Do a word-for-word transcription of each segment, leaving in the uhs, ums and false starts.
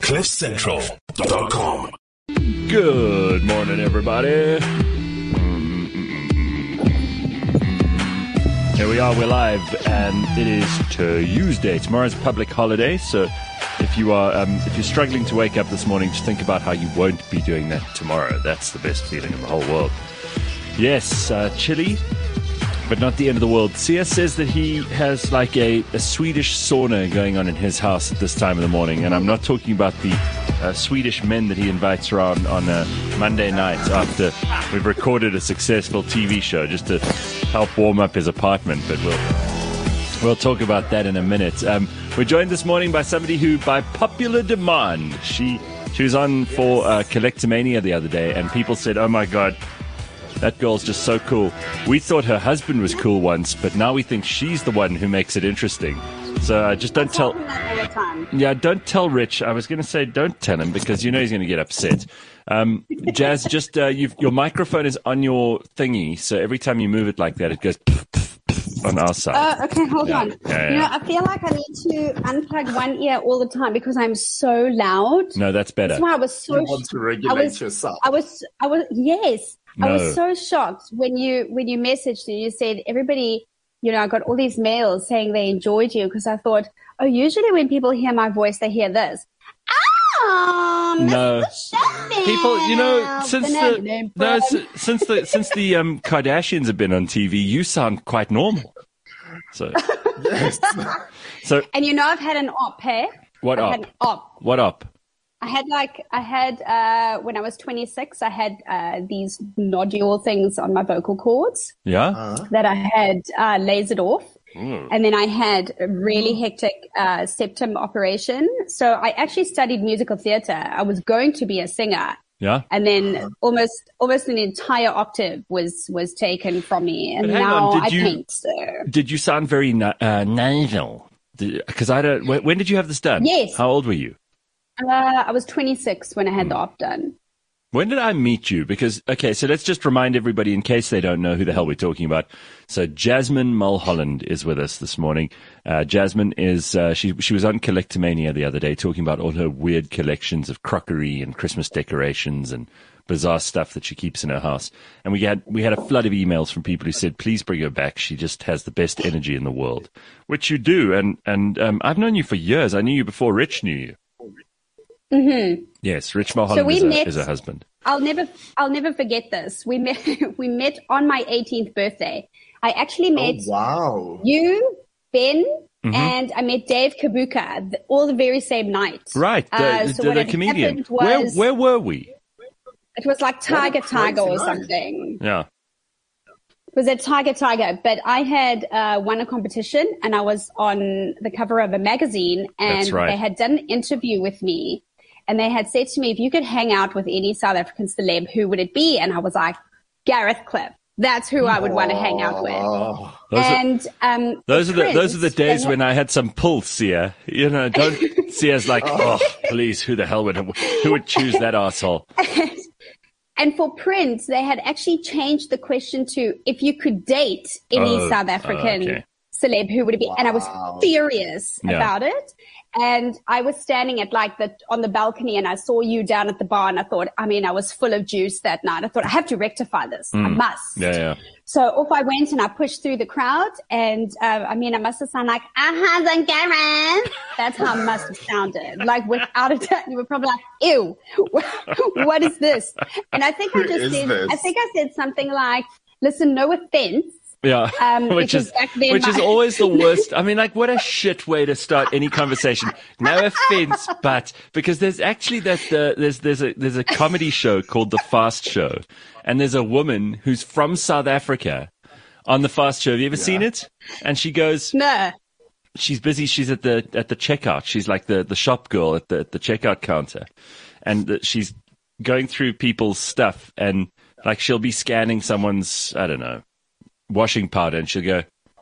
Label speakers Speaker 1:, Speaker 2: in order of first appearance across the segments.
Speaker 1: cliff central dot com.
Speaker 2: Good morning, everybody. Here we are, we're live, and it is Tuesday. Tomorrow's a public holiday, so if you are um, if you're struggling to wake up this morning, just think about how you won't be doing that tomorrow. That's the best feeling in the whole world. Yes, uh, chilly, but not the end of the world. Sia says that he has like a, a Swedish sauna going on in his house at this time of the morning, and I'm not talking about the uh, Swedish men that he invites around on a Monday night after we've recorded a successful T V show just to help warm up his apartment, but we'll we'll talk about that in a minute. Um, we're joined this morning by somebody who, by popular demand, she she was on for uh, Collectomania the other day, and people said, "Oh my God, that girl's just so cool." We thought her husband was cool once, but now we think she's the one who makes it interesting. So uh, just don't tell. Yeah, don't tell Rich. I was going to say don't tell him because you know he's going to get upset. Um, Jazz, just uh, you've, your microphone is on your thingy, so every time you move it like that, it goes on our side.
Speaker 3: Uh, okay, hold
Speaker 2: yeah.
Speaker 3: on.
Speaker 2: Yeah, yeah.
Speaker 3: You know, I feel like I need to unplug one ear all the time because I'm so loud.
Speaker 2: No, that's better.
Speaker 3: That's why I was so.
Speaker 4: You want to regulate
Speaker 3: I was,
Speaker 4: yourself.
Speaker 3: I was. I was. Yes.
Speaker 2: No.
Speaker 3: I was so shocked when you when you messaged and you said everybody, you know, I got all these mails saying they enjoyed you because I thought, oh, usually when people hear my voice, they hear this. Um,
Speaker 2: no, people, you know, since
Speaker 3: the
Speaker 2: the no, s- since the since the um, Kardashians have been on T V, you sound quite normal. So,
Speaker 4: Yes.
Speaker 2: so
Speaker 3: and you know, I've had an op, hey?
Speaker 2: what
Speaker 3: I've
Speaker 2: up?
Speaker 3: had an op.
Speaker 2: What up?
Speaker 3: I had like, I had, uh, when I was twenty-six, I had, uh, these nodule things on my vocal cords
Speaker 2: Yeah.
Speaker 4: Uh,
Speaker 3: that I had, uh, lasered off.
Speaker 2: Mm.
Speaker 3: And then I had a really hectic, uh, septum operation. So I actually studied musical theater. I was going to be a singer.
Speaker 2: Yeah.
Speaker 3: And then almost, almost an entire octave was, was taken from me. And
Speaker 2: But hang
Speaker 3: now
Speaker 2: on, did
Speaker 3: I
Speaker 2: you-
Speaker 3: paint. So
Speaker 2: Did you sound very na- uh, nasal? Because I don't. When, when did you have this done?
Speaker 3: Yes.
Speaker 2: How old were you?
Speaker 3: uh, I was twenty-six when I had the op done.
Speaker 2: When did I meet you? Because, okay, so let's just remind everybody in case they don't know who the hell we're talking about. So Jasmine Mulholland is with us this morning. Uh, Jasmine is, uh, she, she was on Collectomania the other day talking about all her weird collections of crockery and Christmas decorations and bizarre stuff that she keeps in her house. And we had, we had a flood of emails from people who said, please bring her back. She just has the best energy in the world, which you do. And, and, um, I've known you for years. I knew you before Rich knew you.
Speaker 3: Mm-hmm.
Speaker 2: Yes, Rich Mulholland
Speaker 3: we
Speaker 2: is, a,
Speaker 3: met-
Speaker 2: is her husband.
Speaker 3: I'll never, I'll never forget this. We met, we met on my eighteenth birthday. I actually
Speaker 4: oh,
Speaker 3: met
Speaker 4: wow.
Speaker 3: you, Ben,
Speaker 2: Mhm.
Speaker 3: and I met Dave Kabuka the, all the very same night.
Speaker 2: Right, the,
Speaker 3: Uh, so
Speaker 2: the,
Speaker 3: what
Speaker 2: the
Speaker 3: had
Speaker 2: comedian.
Speaker 3: happened was,
Speaker 2: Where, where were we?
Speaker 3: it was like Tiger
Speaker 4: crazy
Speaker 3: Tiger or
Speaker 4: night.
Speaker 3: something.
Speaker 2: Yeah.
Speaker 3: It was at Tiger Tiger, but I had uh, won a competition and I was on the cover of a magazine and
Speaker 2: That's right.
Speaker 3: they had done an interview with me. And they had said to me, if you could hang out with any South African celeb, who would it be? And I was like, Gareth Cliff. That's who I would want to hang out with.
Speaker 4: Oh,
Speaker 2: Those are-
Speaker 3: and um,
Speaker 2: Those are the those are the
Speaker 3: Prince,
Speaker 2: days
Speaker 3: they
Speaker 2: when I had some pulse, Sia. You know, don't Sia's like, oh, please, who the hell would who would choose that asshole?
Speaker 3: had- And for Prince, they had actually changed the question to, if you could date any
Speaker 2: Oh,
Speaker 3: South African
Speaker 2: okay.
Speaker 3: celeb, who would it be? And I was
Speaker 4: Wow.
Speaker 3: furious
Speaker 2: Yeah.
Speaker 3: about it. And I was standing at like the, on the balcony and I saw you down at the bar and I thought, I mean, I was full of juice that night. I thought, I have to rectify this. I must.
Speaker 2: Yeah, yeah.
Speaker 3: So off I went and I pushed through the crowd and, uh, I mean, I must have sounded like, aha, then Gareth. That's how I must have sounded. Like without a doubt, you were probably like, ew, what is this? And I think I
Speaker 4: Who
Speaker 3: just
Speaker 4: is
Speaker 3: said,
Speaker 4: this?
Speaker 3: I think I said something like, listen, no offense.
Speaker 2: Yeah,
Speaker 3: Um,
Speaker 2: which
Speaker 3: because
Speaker 2: is
Speaker 3: back then
Speaker 2: which is
Speaker 3: my-
Speaker 2: always the worst. I mean, like, what a shit way to start any conversation. No offense, but because there's actually that uh, there's there's a there's a comedy show called The Fast Show, and there's a woman who's from South Africa on The Fast Show. Have you ever seen it? And she goes,
Speaker 3: No.
Speaker 2: she's busy. She's at the at the checkout. She's like the the shop girl at the at the checkout counter, and the, she's going through people's stuff, and like she'll be scanning someone's, I don't know, washing powder, and she'll go,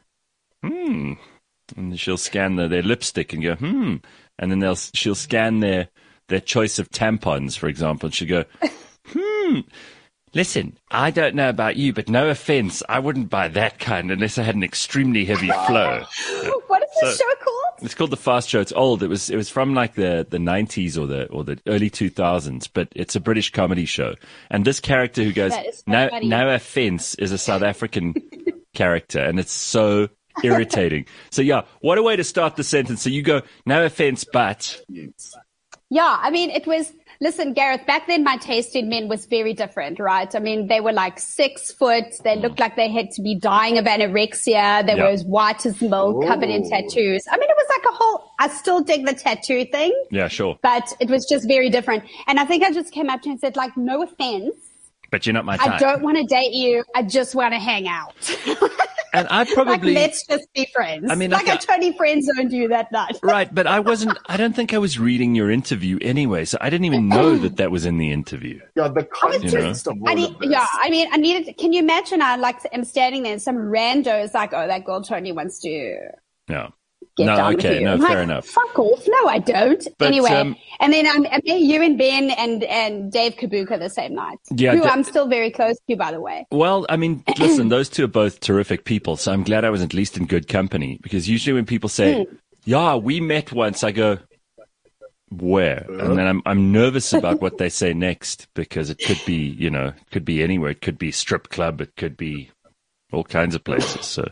Speaker 2: hmm, and she'll scan the, their lipstick and go, hmm, and then they'll she'll scan their their choice of tampons, for example, and she'll go, hmm. Listen, I don't know about you, but no offense, I wouldn't buy that kind unless I had an extremely heavy flow.
Speaker 3: What is this
Speaker 2: So-
Speaker 3: show called?
Speaker 2: It's called The Fast Show. It's old. It was it was from like the, the nineties or the or the early two thousands, but it's a British comedy show. And this character who goes,
Speaker 3: That is so
Speaker 2: no,
Speaker 3: funny.
Speaker 2: no offense, is a South African character, and it's so irritating. So yeah, what a way to start the sentence. So you go, no offense, but
Speaker 3: Yeah, I mean, it was, listen, Gareth, back then my taste in men was very different, right? I mean, they were like six foot. They looked like they had to be dying of anorexia. They
Speaker 2: Yeah.
Speaker 3: were as white as milk, covered in
Speaker 4: Ooh.
Speaker 3: tattoos. I mean, it was like a whole, I still dig the tattoo thing,
Speaker 2: yeah, sure.
Speaker 3: but it was just very different. And I think I just came up to him and said, like, no offense.
Speaker 2: But you're not my type.
Speaker 3: I don't want to date you. I just want to hang out.
Speaker 2: and I
Speaker 3: Like,
Speaker 2: probably
Speaker 3: let's just be friends.
Speaker 2: I mean,
Speaker 3: like
Speaker 2: like
Speaker 3: I totally friend zoned you that night.
Speaker 2: right, but I wasn't. I don't think I was reading your interview anyway, so I didn't even know that that was in the interview.
Speaker 4: Yeah, the context of all
Speaker 3: I
Speaker 4: of
Speaker 3: need,
Speaker 4: this.
Speaker 3: yeah, I mean, I needed, can you imagine? I like, am standing there and some rando is like, oh, that girl totally wants to
Speaker 2: Yeah.
Speaker 3: get
Speaker 2: No,
Speaker 3: down
Speaker 2: okay,
Speaker 3: with you.
Speaker 2: no,
Speaker 3: I'm
Speaker 2: fair
Speaker 3: like,
Speaker 2: enough.
Speaker 3: Fuck off. No, I don't.
Speaker 2: But,
Speaker 3: anyway.
Speaker 2: um,
Speaker 3: and then um, I met you and Ben and, and Dave Kabuka the same night.
Speaker 2: Yeah,
Speaker 3: Who
Speaker 2: Da-
Speaker 3: I'm still very close to, by the way.
Speaker 2: Well, I mean, listen, those two are both terrific people, so I'm glad I was at least in good company. Because usually when people say, "Yeah, we met once," I go, "Where?" And then I'm I'm nervous about what they say next because it could be, you know, it could be anywhere. It could be strip club. It could be all kinds of places. So,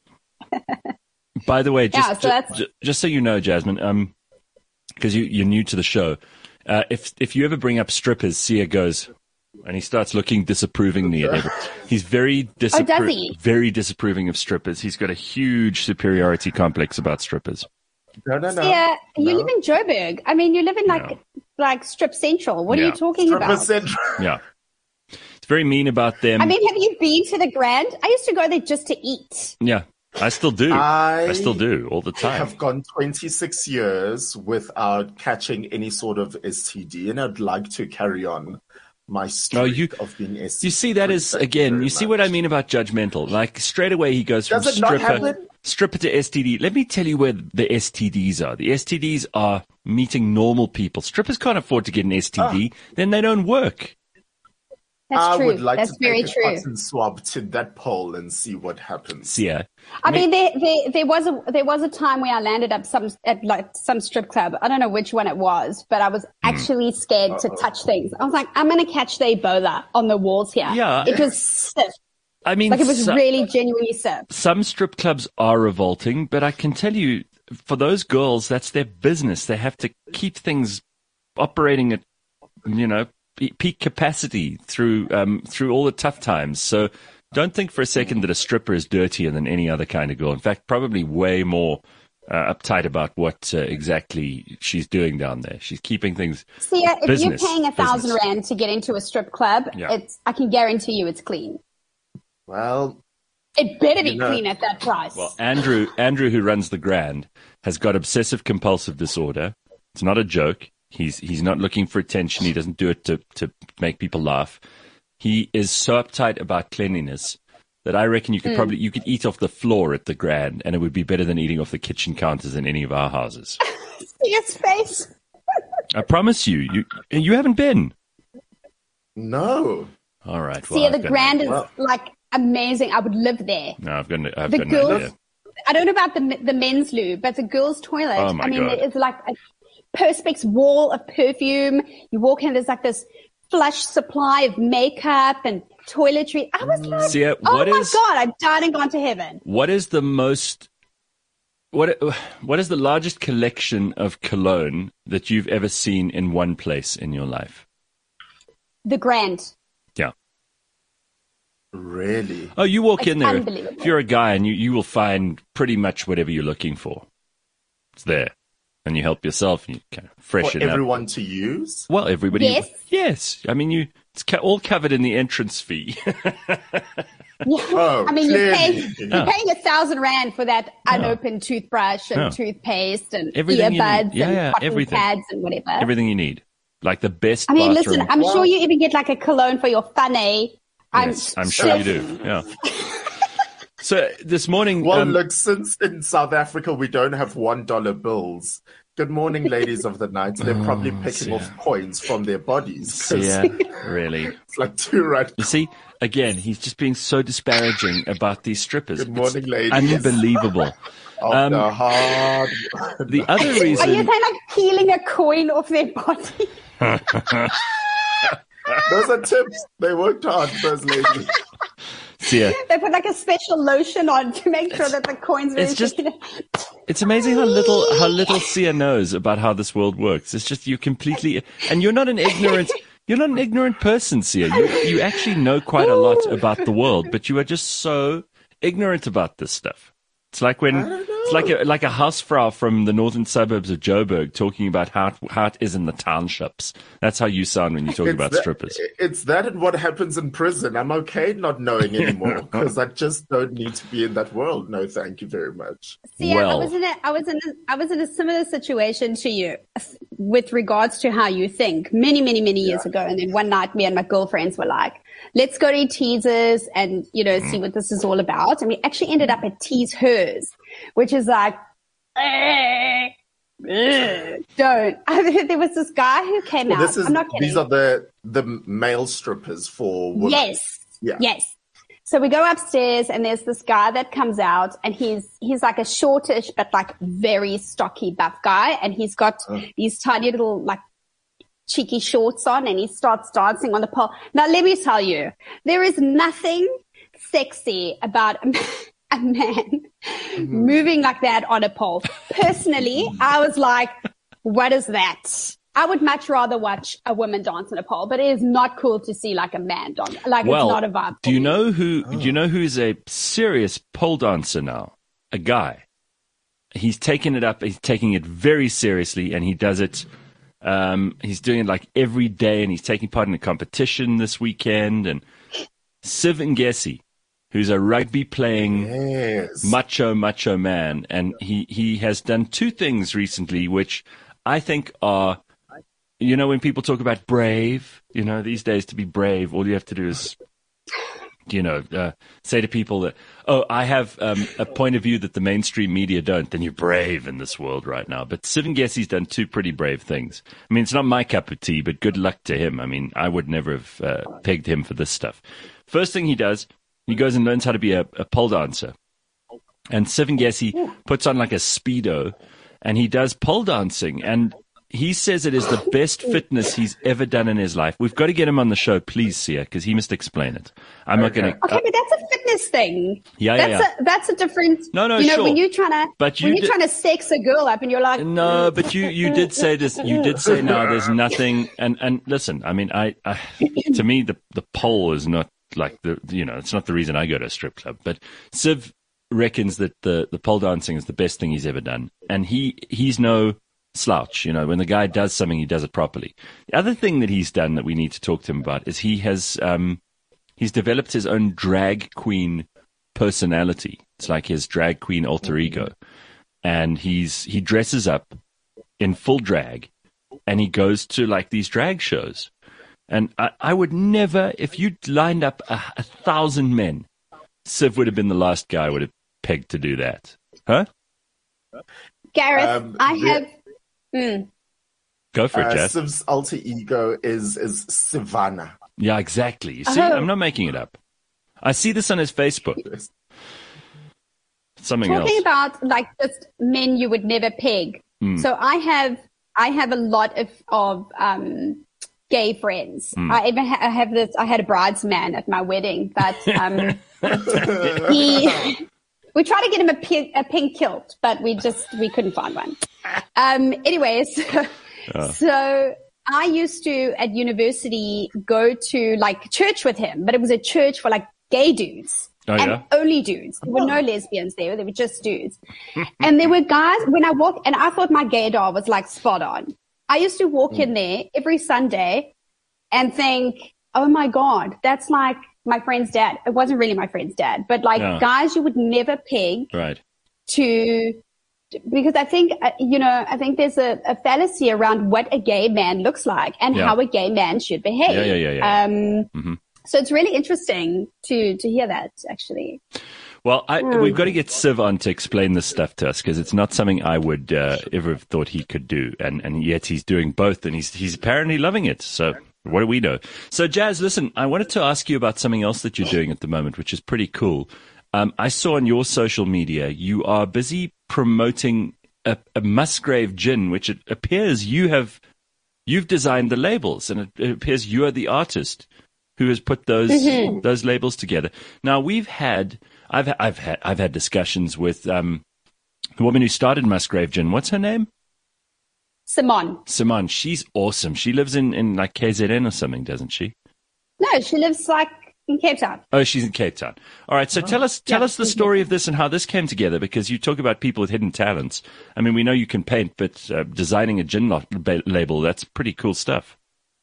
Speaker 2: by the way, just
Speaker 3: Yeah, so
Speaker 2: ju-
Speaker 3: that's-
Speaker 2: ju- just so you know, Jasmine, um, because you you're new to the show, uh, if if you ever bring up strippers, Sia goes. And he starts looking disapprovingly at everyone. He's very
Speaker 3: Oh, does he?
Speaker 2: very disapproving of strippers. He's got a huge superiority complex about strippers.
Speaker 4: No, no, no.
Speaker 3: Yeah, you
Speaker 4: No.
Speaker 3: live in Joburg. I mean, you live in like,
Speaker 2: No.
Speaker 3: like Strip Central. What are
Speaker 2: Yeah.
Speaker 3: you talking
Speaker 4: Stripper
Speaker 3: about?
Speaker 4: Central.
Speaker 2: Yeah. It's very mean about them.
Speaker 3: I mean, have you been to the Grand? I used to go there just to eat.
Speaker 2: yeah, I still do.
Speaker 4: I
Speaker 2: I still do all the time.
Speaker 4: have gone twenty-six years without catching any sort of S T D, and I'd like to carry on my streak
Speaker 2: No, you-
Speaker 4: of being S T D.
Speaker 2: You see, that is,
Speaker 4: Thank
Speaker 2: again,
Speaker 4: very
Speaker 2: you see
Speaker 4: much.
Speaker 2: what I mean about judgmental. Like, straight away he goes from
Speaker 4: Does it not
Speaker 2: stripper,
Speaker 4: happen?
Speaker 2: stripper to S T D. Let me tell you where the S T Ds are. The S T Ds are meeting normal people. Strippers can't afford to get an S T D, then they don't work.
Speaker 3: That's
Speaker 4: I
Speaker 3: true.
Speaker 4: would like
Speaker 3: That's
Speaker 4: to
Speaker 3: very
Speaker 4: take a
Speaker 3: true.
Speaker 4: cotton swab to that poll and see what happens.
Speaker 2: Yeah.
Speaker 3: I mean, there, there, there was a, there was a time where I landed up some, at like some strip club. I don't know which one it was, but I was actually scared to touch things. I was like, I'm going to catch the Ebola on the walls here.
Speaker 2: Yeah.
Speaker 3: It was stiff.
Speaker 2: I mean,
Speaker 3: Like it was
Speaker 2: so-
Speaker 3: really genuinely stiff.
Speaker 2: some strip clubs are revolting, but I can tell you, for those girls, that's their business. They have to keep things operating at, you know, pe- peak capacity through um, through all the tough times. So don't think for a second that a stripper is dirtier than any other kind of girl. In fact, probably way more uh, uptight about what uh, exactly she's doing down there. She's keeping things.
Speaker 3: See, if
Speaker 2: Business,
Speaker 3: you're paying a thousand
Speaker 2: business.
Speaker 3: rand to get into a strip club,
Speaker 2: Yeah.
Speaker 3: it's, I can guarantee you it's clean.
Speaker 4: Well,
Speaker 3: It better be
Speaker 4: You know-
Speaker 3: clean at that price.
Speaker 2: Well, Andrew, Andrew, who runs the Grand, has got obsessive compulsive disorder. It's not a joke. He's he's not looking for attention. He doesn't do it to, to make people laugh. He is so uptight about cleanliness that I reckon you could probably you could eat off the floor at the Grand, and it would be better than eating off the kitchen counters in any of our houses.
Speaker 3: See his face.
Speaker 2: I promise you, you you haven't been.
Speaker 4: no.
Speaker 2: All right. Well,
Speaker 3: See,
Speaker 2: I've
Speaker 3: the
Speaker 2: got
Speaker 3: Grand
Speaker 2: an
Speaker 3: is
Speaker 2: idea.
Speaker 3: like amazing. I would live there.
Speaker 2: No, I've got an, I've
Speaker 3: The
Speaker 2: got an
Speaker 3: girls,
Speaker 2: idea.
Speaker 3: I don't know about the the men's loo, but the girls' toilet.
Speaker 2: Oh, my
Speaker 3: I mean,
Speaker 2: God.
Speaker 3: there is like a perspex wall of perfume. You walk in, there's like this flush supply of makeup and toiletry. I was like,
Speaker 2: Sia,
Speaker 3: oh
Speaker 2: what
Speaker 3: my
Speaker 2: is-
Speaker 3: God, I've died and gone to heaven.
Speaker 2: What is the most what what is the largest collection of cologne that you've ever seen in one place in your life?
Speaker 3: The Grand.
Speaker 2: Yeah.
Speaker 4: Really?
Speaker 2: Oh, you walk
Speaker 3: It's
Speaker 2: in there.
Speaker 3: unbelievable.
Speaker 2: If you're a guy, and you, you will find pretty much whatever you're looking for. It's there. And you help yourself and you kind of
Speaker 4: For
Speaker 2: freshen up.
Speaker 4: everyone to use?
Speaker 2: Well, everybody.
Speaker 3: Yes.
Speaker 2: Yes. I mean, you. It's ca- all covered in the entrance fee.
Speaker 4: Oh,
Speaker 3: I mean, you're
Speaker 4: clearly.
Speaker 3: paying, you're paying a thousand rand for that unopened toothbrush and
Speaker 2: Yeah.
Speaker 3: toothpaste and
Speaker 2: Everything you
Speaker 3: earbuds
Speaker 2: need. Yeah,
Speaker 3: and
Speaker 2: yeah,
Speaker 3: cotton
Speaker 2: everything.
Speaker 3: pads and whatever.
Speaker 2: Everything you need. Like the best
Speaker 3: I mean,
Speaker 2: bathroom.
Speaker 3: listen, I'm
Speaker 4: Well-
Speaker 3: sure you even get like a cologne for your funny. I'm,
Speaker 2: Yes, I'm sure you do. Yeah. So this morning,
Speaker 4: Well,
Speaker 2: um,
Speaker 4: look, since in South Africa we don't have one dollar bills, Good morning, ladies of the night. They're
Speaker 2: Oh,
Speaker 4: probably picking off coins from their bodies. 'cause
Speaker 2: Yeah, really.
Speaker 4: It's like two right.
Speaker 2: You see, again, he's just being so disparaging about these strippers.
Speaker 4: Good morning,
Speaker 2: It's
Speaker 4: ladies.
Speaker 2: unbelievable.
Speaker 4: After
Speaker 2: Um,
Speaker 4: hard.
Speaker 2: The other
Speaker 3: Are you
Speaker 2: reason,
Speaker 3: saying like peeling a coin off their body?
Speaker 4: Those are tips. They worked hard, those ladies.
Speaker 2: Sia,
Speaker 3: They put like a special lotion on to make sure that the coin's very
Speaker 2: it's just-
Speaker 3: sticky.
Speaker 2: it's amazing how little how little Sia knows about how this world works. It's just you completely, and you're not an ignorant. You're not an ignorant person, Sia. You you actually know quite a lot about the world, but you are just so ignorant about this stuff. It's like when it's like a like a housefrau from the northern suburbs of Joburg talking about how it, how it is in the townships. That's how you sound when you talk
Speaker 4: It's
Speaker 2: about
Speaker 4: that-
Speaker 2: strippers.
Speaker 4: It's that and what happens in prison. I'm okay not knowing anymore because I just don't need to be in that world. No, thank you very much.
Speaker 3: See,
Speaker 2: Well.
Speaker 3: I was in a, I was in a, I was in a similar situation to you with regards to how you think many, many, many years ago. And then one night me and my girlfriends were like, let's go to Teasers and, you know, see what this is all about. And we actually ended up at Tease Hers, which is like, eh, eh, don't. There was this guy who came
Speaker 4: Well,
Speaker 3: out.
Speaker 4: this is
Speaker 3: I'm not kidding.
Speaker 4: these are the the male strippers for women.
Speaker 3: Yes.
Speaker 4: Yeah.
Speaker 3: Yes. So we go upstairs and there's this guy that comes out and he's, he's like a shortish, but like very stocky buff guy. And he's got these tiny little like cheeky shorts on and he starts dancing on the pole. Now, let me tell you, there is nothing sexy about a man, a man moving like that on a pole. Personally, I was like, what is that? I would much rather watch a woman dance on a pole, but it is not cool to see like a man dance. Like
Speaker 2: Well,
Speaker 3: it's not a vibe.
Speaker 2: do you know who? Do you know who's a serious pole dancer now? A guy. He's taking it up. He's taking it very seriously, and he does it. Um, he's doing it like every day, and he's taking part in a competition this weekend. And Siv Ngesi, who's a rugby playing
Speaker 4: Yes.
Speaker 2: macho macho man, and he he has done two things recently, which I think are. You know, when people talk about brave, you know, these days to be brave, all you have to do is, you know, uh, say to people that, oh, I have um, a point of view that the mainstream media don't, then you're brave in this world right now. But Siv Ngesi's done two pretty brave things. I mean, it's not my cup of tea, but good luck to him. I mean, I would never have uh, pegged him for this stuff. First thing he does, he goes and learns how to be a, a pole dancer. And Siv Ngesi puts on like a Speedo, and he does pole dancing. And he says it is the best fitness he's ever done in his life. We've got to get him on the show, please, Sia, because he must explain it. I'm not going to.
Speaker 3: Okay, but that's a fitness thing.
Speaker 2: Yeah, yeah,
Speaker 3: that's
Speaker 2: yeah.
Speaker 3: A, that's a different.
Speaker 2: No, no,
Speaker 3: You know,
Speaker 2: sure.
Speaker 3: when you're trying to,
Speaker 2: But you
Speaker 3: when you're
Speaker 2: did-
Speaker 3: trying to sex a girl up, and you're like,
Speaker 2: No, but you, you did say this. You did say now there's nothing. And, and listen, I mean, I, I to me the the pole is not like the you know it's not the reason I go to a strip club. But Siv reckons that the the pole dancing is the best thing he's ever done, and he he's no slouch. You know, when the guy does something, he does it properly. The other thing that he's done that we need to talk to him about is he has um he's developed his own drag queen personality. It's like his drag queen alter ego, and he's he dresses up in full drag, and he goes to like these drag shows. And I, I would never, if you lined up a, a thousand men, Siv would have been the last guy I would have pegged to do that. Huh?
Speaker 3: Gareth,
Speaker 4: Um,
Speaker 3: I
Speaker 4: the-
Speaker 3: have. Mm,
Speaker 2: Go for it,
Speaker 4: Uh,
Speaker 2: Jeff.
Speaker 4: Siv's alter ego is is Savannah.
Speaker 2: Yeah, exactly. You see,
Speaker 3: Oh.
Speaker 2: I'm not making it up. I see this on his Facebook. Something
Speaker 3: talking
Speaker 2: else.
Speaker 3: about like just men you would never peg.
Speaker 2: Mm.
Speaker 3: So I have, I have a lot of of um, gay friends.
Speaker 2: Mm.
Speaker 3: I even ha- I have this. I had a bridesman at my wedding, but um, he. We tried to get him a pink, a pink kilt, but we just we couldn't find one. Um, anyways, so I used to at university go to like church with him, but it was a church for like gay dudes.
Speaker 2: Oh,
Speaker 3: and
Speaker 2: yeah?
Speaker 3: only dudes. There were no lesbians there. There were just dudes. And there were guys when I walked, and I thought my gaydar was like spot on. I used to walk in there every Sunday and think, oh my God, that's like my friend's dad. It wasn't really my friend's dad, but like
Speaker 2: Yeah.
Speaker 3: guys you would never peg
Speaker 2: Right.
Speaker 3: to, because I think, uh, you know, I think there's a, a fallacy around what a gay man looks like and
Speaker 2: Yeah.
Speaker 3: how a gay man should behave.
Speaker 2: Yeah, yeah, yeah, yeah.
Speaker 3: Um,
Speaker 2: Mhm.
Speaker 3: So it's really interesting to, to hear that actually.
Speaker 2: Well, I, we've got to get Siv on to explain this stuff to us because it's not something I would uh, ever have thought he could do, and and yet he's doing both, and he's he's apparently loving it. So what do we know? So Jazz, listen, I wanted to ask you about something else that you're doing at the moment, which is pretty cool. Um, I saw on your social media you are busy promoting a, a Musgrave gin, which it appears you have you've designed the labels, and it, it appears you are the artist who has put those mm-hmm. those labels together. Now we've had I've I've had I've had discussions with um, the woman who started Musgrave Gin. What's her name?
Speaker 3: Simone.
Speaker 2: Simone. She's awesome. She lives in, in like K Z N or something, doesn't she?
Speaker 3: No, she lives like in Cape Town.
Speaker 2: Oh, she's in Cape Town. All right. So oh. tell us tell yeah, us the story of this and how this came together, because you talk about people with hidden talents. I mean, we know you can paint, but uh, designing a gin label, that's pretty cool stuff.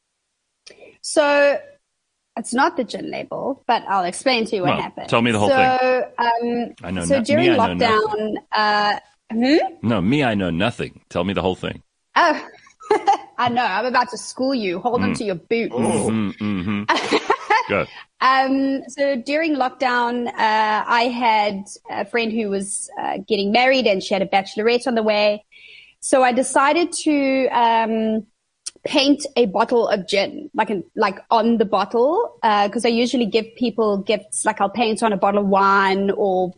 Speaker 3: So it's not the gin label, but I'll explain to you what
Speaker 2: well,
Speaker 3: happened.
Speaker 2: Tell me the whole
Speaker 3: so,
Speaker 2: thing.
Speaker 3: Um,
Speaker 2: I know.
Speaker 3: So
Speaker 2: no-
Speaker 3: during
Speaker 2: me,
Speaker 3: lockdown, uh, hmm?
Speaker 2: no, me, I know nothing. Tell me the whole thing.
Speaker 3: Oh, I know. I'm about to school you. Hold mm. on to your boots.
Speaker 2: Mm-hmm, mm-hmm. Go.
Speaker 3: Um, so during lockdown, uh, I had a friend who was uh, getting married, and she had a bachelorette on the way. So I decided to um, paint a bottle of gin, like in, like on the bottle, because uh, I usually give people gifts. Like I'll paint on a bottle of wine, or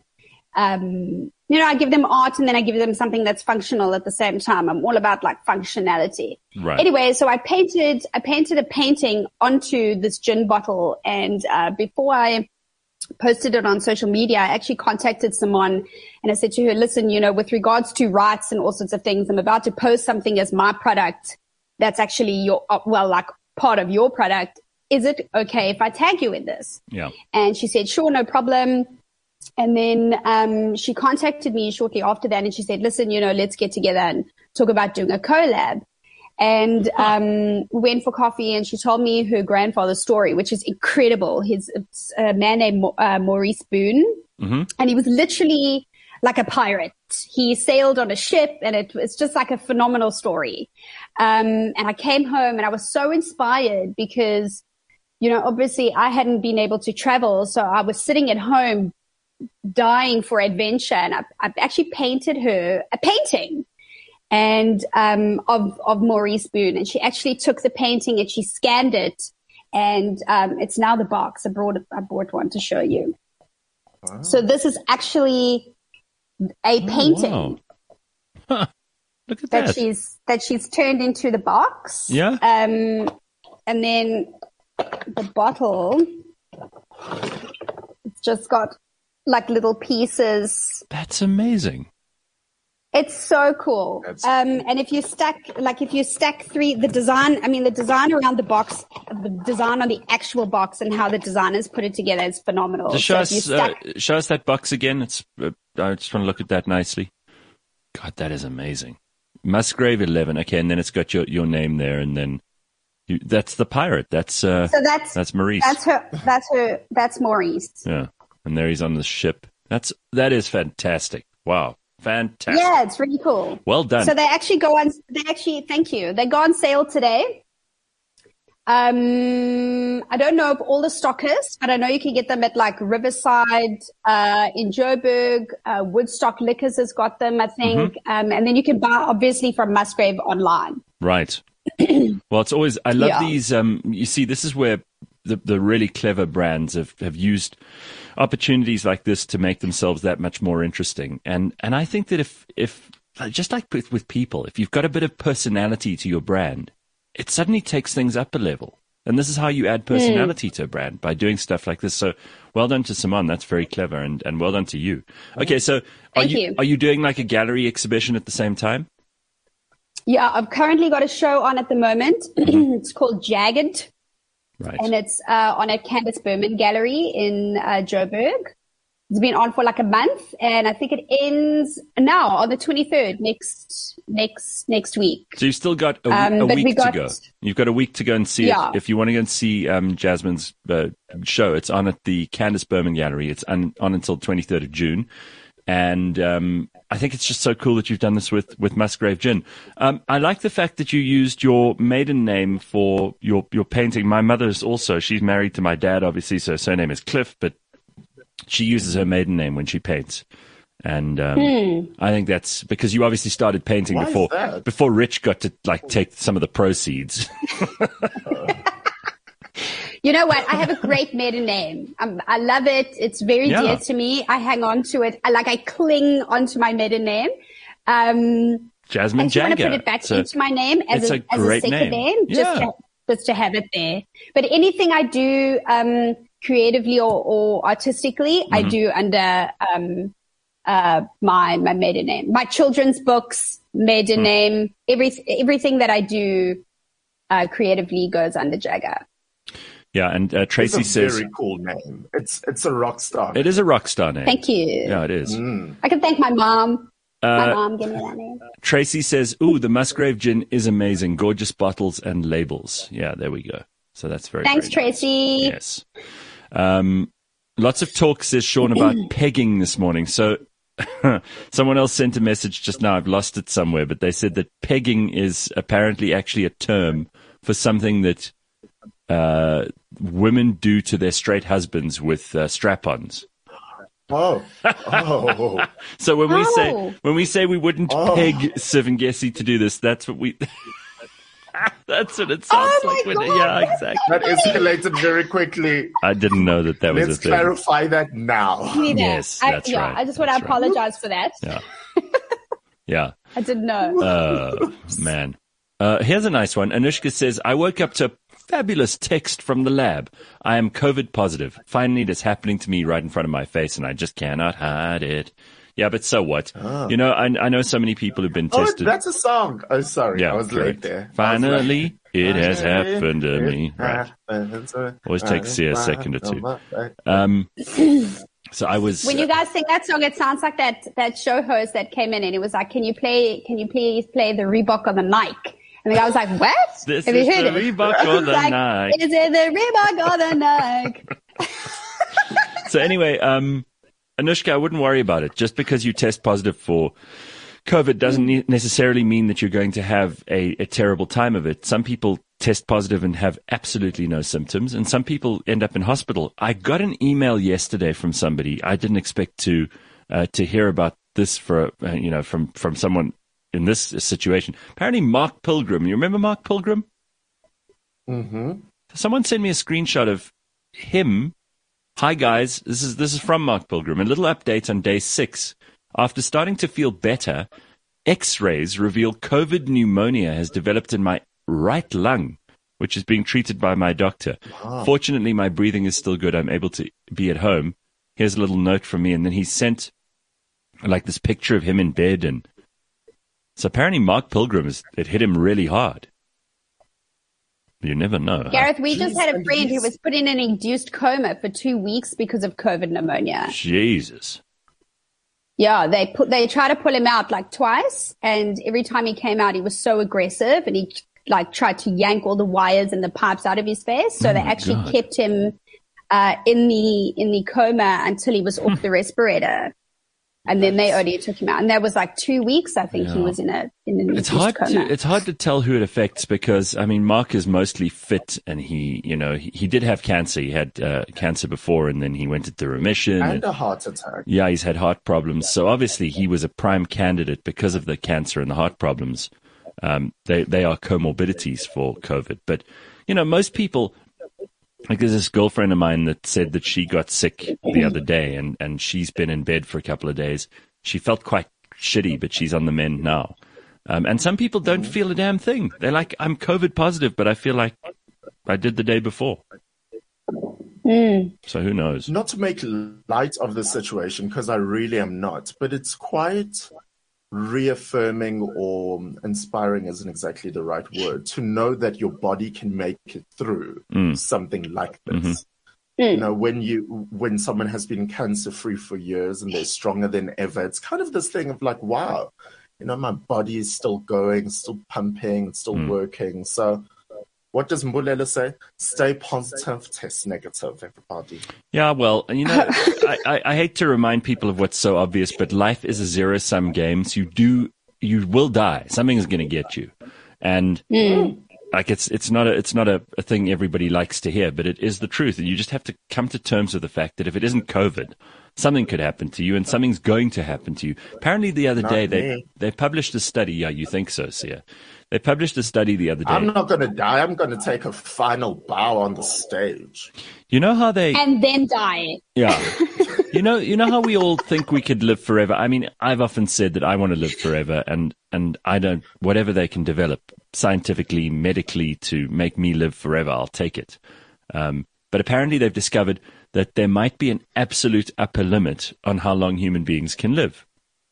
Speaker 3: um, you know, I give them art, and then I give them something that's functional at the same time. I'm all about like functionality.
Speaker 2: Right.
Speaker 3: Anyway, so I painted I painted a painting onto this gin bottle, and uh, before I posted it on social media, I actually contacted someone and I said to her, listen, you know, with regards to rights and all sorts of things, I'm about to post something as my product that's actually your, well, like part of your product. Is it okay if I tag you in this?
Speaker 2: Yeah.
Speaker 3: And she said, sure, no problem. And then um, she contacted me shortly after that, and she said, listen, you know, let's get together and talk about doing a collab. And um, we went for coffee, and she told me her grandfather's story, which is incredible. He's a man named uh, Maurice Boone,
Speaker 2: mm-hmm.
Speaker 3: and he was literally like a pirate. He sailed on a ship, and it was just like a phenomenal story. Um, and I came home, and I was so inspired because, you know, obviously I hadn't been able to travel, so I was sitting at home dying for adventure, and I, I actually painted her a painting and um of of Maurice Boone, and she actually took the painting and she scanned it, and um it's now the box. I brought I brought one to show you. Wow. So this is actually a painting.
Speaker 2: Oh, wow. Huh. Look at
Speaker 3: that,
Speaker 2: that
Speaker 3: she's that she's turned into the box.
Speaker 2: Yeah.
Speaker 3: Um and then the bottle, it's just got like little pieces.
Speaker 2: That's amazing.
Speaker 3: It's so cool.
Speaker 4: That's
Speaker 3: um, and if you stack, like if you stack three, the design, I mean, the design around the box, the design on the actual box and how the designers put it together is phenomenal.
Speaker 2: Just show,
Speaker 3: so
Speaker 2: us,
Speaker 3: stack-
Speaker 2: uh, show us that box again. It's. Uh, I just want to look at that nicely. God, that is amazing. Musgrave eleven. Okay, and then it's got your, your name there, and then you, that's the pirate. That's uh,
Speaker 3: so that's
Speaker 2: that's Maurice.
Speaker 3: That's her. That's her. That's Maurice.
Speaker 2: Yeah. And there he's on the ship. That's that is fantastic. Wow, fantastic.
Speaker 3: Yeah, it's really cool.
Speaker 2: Well done.
Speaker 3: So they actually go on. They actually, thank you. They go on sale today. Um, I don't know if all the stock is, but I know you can get them at like Riverside, uh, in Joburg. Uh, Woodstock Liquors has got them, I think. Mm-hmm. Um, and then you can buy obviously from Musgrave online.
Speaker 2: Right. Well, it's always. I love
Speaker 3: Yeah.
Speaker 2: these. Um, you see, this is where the the really clever brands have have used opportunities like this to make themselves that much more interesting. And and I think that if if just like with, with people, if you've got a bit of personality to your brand, it suddenly takes things up a level. And this is how you add personality mm. to a brand, by doing stuff like this. So well done to Simone. That's very clever, and, and well done to you. Okay, so are
Speaker 3: Thank
Speaker 2: you,
Speaker 3: you
Speaker 2: are you doing like a gallery exhibition at the same time?
Speaker 3: Yeah, I've currently got a show on at the moment. It's called Jagged.
Speaker 2: Right.
Speaker 3: And it's uh, on at Candace Berman Gallery in uh, Joburg. It's been on for like a month, and I think it ends now on the twenty-third next next next week.
Speaker 2: So you've still got a,
Speaker 3: Um,
Speaker 2: a
Speaker 3: but
Speaker 2: week
Speaker 3: we got-
Speaker 2: to go. You've got a week to go and see
Speaker 3: Yeah.
Speaker 2: it. If you want to go and see um, Jasmine's uh, show, it's on at the Candace Berman Gallery. It's on, on until twenty-third of June. And um, I think it's just so cool that you've done this with, with Musgrave Gin. Um, I like the fact that you used your maiden name for your, your painting. My mother's also, she's married to my dad, obviously, so her surname is Cliff, but she uses her maiden name when she paints. And um,
Speaker 3: Hmm.
Speaker 2: I think that's because you obviously started painting
Speaker 4: Why is
Speaker 2: before
Speaker 4: that?
Speaker 2: before Rich got to like take some of the proceeds.
Speaker 3: You know what? I have a great maiden name. Um, I love it. It's very
Speaker 2: Yeah.
Speaker 3: dear to me. I hang on to it. I like, I cling onto my maiden name. Um,
Speaker 2: Jasmine
Speaker 3: I just want to
Speaker 2: Jagger.
Speaker 3: put it back
Speaker 2: So
Speaker 3: into my name as
Speaker 2: it's
Speaker 3: a,
Speaker 2: a
Speaker 3: as a
Speaker 2: great
Speaker 3: second
Speaker 2: name.
Speaker 3: name, just
Speaker 2: Yeah.
Speaker 3: to, just to have it there. But anything I do, um, creatively or, or artistically, I
Speaker 2: Mm-hmm.
Speaker 3: do under, um, uh, my, my maiden name. My children's books, maiden
Speaker 2: Hmm.
Speaker 3: name, every, everything that I do, uh, creatively goes under Jagger.
Speaker 2: yeah, and uh,
Speaker 4: It's
Speaker 2: Tracy
Speaker 4: a
Speaker 2: says
Speaker 4: very cool name. It's it's a rock star.
Speaker 2: it is a rock star name.
Speaker 3: Thank you.
Speaker 2: Yeah, it is.
Speaker 3: I can thank my mom. my
Speaker 2: Uh,
Speaker 3: mom gave me that name.
Speaker 2: Tracy says, "Ooh, the Musgrave gin is amazing. Gorgeous bottles and labels." Yeah, there we go. So that's very
Speaker 3: Thanks,
Speaker 2: very nice.
Speaker 3: Tracy.
Speaker 2: Yes. Um, lots of talk, says Sean, about pegging this morning. So someone else sent a message just now. I've lost it somewhere, but they said that pegging is apparently actually a term for something that uh, women do to their straight husbands with uh, strap-ons.
Speaker 4: Oh, oh,
Speaker 2: So when we say
Speaker 3: Oh.
Speaker 2: when we say we wouldn't
Speaker 4: Oh.
Speaker 2: peg Sivangesi to do this, that's what we. That's what it sounds
Speaker 3: Oh my
Speaker 2: like. When,
Speaker 3: God,
Speaker 2: yeah,
Speaker 3: that's
Speaker 2: exactly.
Speaker 4: that escalated very quickly.
Speaker 2: I didn't know that that was
Speaker 4: Let's
Speaker 2: a thing.
Speaker 4: clarify that now.
Speaker 3: Neither.
Speaker 2: Yes,
Speaker 3: I,
Speaker 2: that's
Speaker 3: yeah,
Speaker 2: right.
Speaker 3: I just want to
Speaker 2: That's right.
Speaker 3: apologize for that.
Speaker 2: Yeah. Yeah.
Speaker 3: I didn't know.
Speaker 2: Uh, man. Uh, here's a nice one. Anushka says, I woke up to a fabulous text from the lab. I am COVID positive. Finally, it is happening to me right in front of my face, and I just cannot hide it. Yeah, but so what? You know, I, I know so many people who've been
Speaker 4: Oh,
Speaker 2: tested.
Speaker 4: that's a song. Oh, sorry,
Speaker 2: Yeah,
Speaker 4: I was
Speaker 2: correct.
Speaker 4: late there. I was
Speaker 2: Finally,
Speaker 4: like,
Speaker 2: it has
Speaker 4: "Finally,
Speaker 2: happened to
Speaker 4: it
Speaker 2: me. Right.
Speaker 4: happens."
Speaker 2: Always takes you a second or two.
Speaker 4: Right.
Speaker 2: Um, so I was.
Speaker 3: When you guys sing that song, it sounds like that, that show host that came in and it was like, can you play, can you please play the Reebok or the Nike? And the guy was like, what?
Speaker 2: This
Speaker 3: Have
Speaker 2: is
Speaker 3: you heard
Speaker 2: the
Speaker 3: it?
Speaker 2: Reebok or the
Speaker 3: Like,
Speaker 2: Nike.
Speaker 3: is it the Reebok or the Nike?
Speaker 2: So anyway, um, Anushka, I wouldn't worry about it. Just because you test positive for COVID doesn't ne- necessarily mean that you're going to have a, a terrible time of it. Some people test positive and have absolutely no symptoms, and some people end up in hospital. I got an email yesterday from somebody. I didn't expect to uh, to hear about this for uh, you know from from someone in this situation. Apparently, Mark Pilgrim. You remember Mark Pilgrim?
Speaker 4: Mm-hmm.
Speaker 2: Someone sent me a screenshot of him. Hi guys, this is this is from Mark Pilgrim. A little update on day six. After starting to feel better, X-rays reveal COVID pneumonia has developed in my right lung, which is being treated by my doctor. Fortunately, my breathing is still good. I'm able to be at home. Here's a little note from me, and then he sent like this picture of him in bed, and so apparently Mark Pilgrim is it hit him really hard. You never know. huh?
Speaker 3: Gareth, we just
Speaker 4: Jeez,
Speaker 3: had a
Speaker 4: and
Speaker 3: friend who
Speaker 4: he's-
Speaker 3: was put in an induced coma for two weeks because of COVID pneumonia.
Speaker 2: Jesus.
Speaker 3: Yeah, they put, they tried to pull him out like twice, and every time he came out, he was so aggressive, and he like tried to yank all the wires and the pipes out of his face. So
Speaker 2: Oh
Speaker 3: they
Speaker 2: my
Speaker 3: actually
Speaker 2: God.
Speaker 3: kept him uh, in the in the coma until he was off the respirator, and then they only took him out. And that was like two weeks, I think he
Speaker 2: Yeah.
Speaker 3: was in a in an
Speaker 2: It's
Speaker 3: induced
Speaker 2: hard
Speaker 3: coma.
Speaker 2: to it's hard to tell who it affects because I mean Mark is mostly fit and he you know he, he did have cancer. He had uh, cancer before and then he went into remission.
Speaker 4: And
Speaker 2: and-
Speaker 4: a heart attack.
Speaker 2: yeah, he's had heart problems. So obviously he was a prime candidate because of the cancer and the heart problems. Um, they they are comorbidities for COVID. But you know most people. Like there's this girlfriend of mine that said that she got sick the other day and, and she's been in bed for a couple of days. She felt quite shitty, but she's on the mend now. Um, and some people don't feel a damn thing. They're like, I'm COVID positive, but I feel like I did the day before.
Speaker 3: Mm.
Speaker 2: So who knows?
Speaker 4: Not to make light of the situation, because I really am not, but it's quite reaffirming or inspiring isn't exactly the right word, to know that your body can make it through
Speaker 2: Mm.
Speaker 4: something like this.
Speaker 2: Mm-hmm.
Speaker 3: Mm.
Speaker 4: You know, when you when someone has been cancer free for years and they're stronger than ever, it's kind of this thing of like, wow, you know, my body is still going, still pumping, still
Speaker 2: Mm.
Speaker 4: working. So what does Mbulelo say? Stay positive, test negative, everybody.
Speaker 2: Yeah, well, and you know, I, I, I hate to remind people of what's so obvious, but life is a zero-sum game. So you do, you will die. Something is going to get you. And
Speaker 3: Mm.
Speaker 2: like it's it's not a it's not a, a thing everybody likes to hear, but it is the truth, and you just have to come to terms with the fact that if it isn't COVID, something could happen to you, and something's going to happen to you. Apparently, the other
Speaker 4: Not
Speaker 2: day
Speaker 4: me.
Speaker 2: they they published a study. Yeah, you think so, Sia? They published a study the other day.
Speaker 4: I'm not going to die. I'm going to take a final bow on the stage.
Speaker 2: You know how they
Speaker 3: And then die.
Speaker 2: Yeah. You know, you know how we all think we could live forever. I mean, I've often said that I want to live forever, and and I don't. Whatever they can develop scientifically, medically to make me live forever, I'll take it. Um, but apparently, they've discovered that there might be an absolute upper limit on how long human beings can live.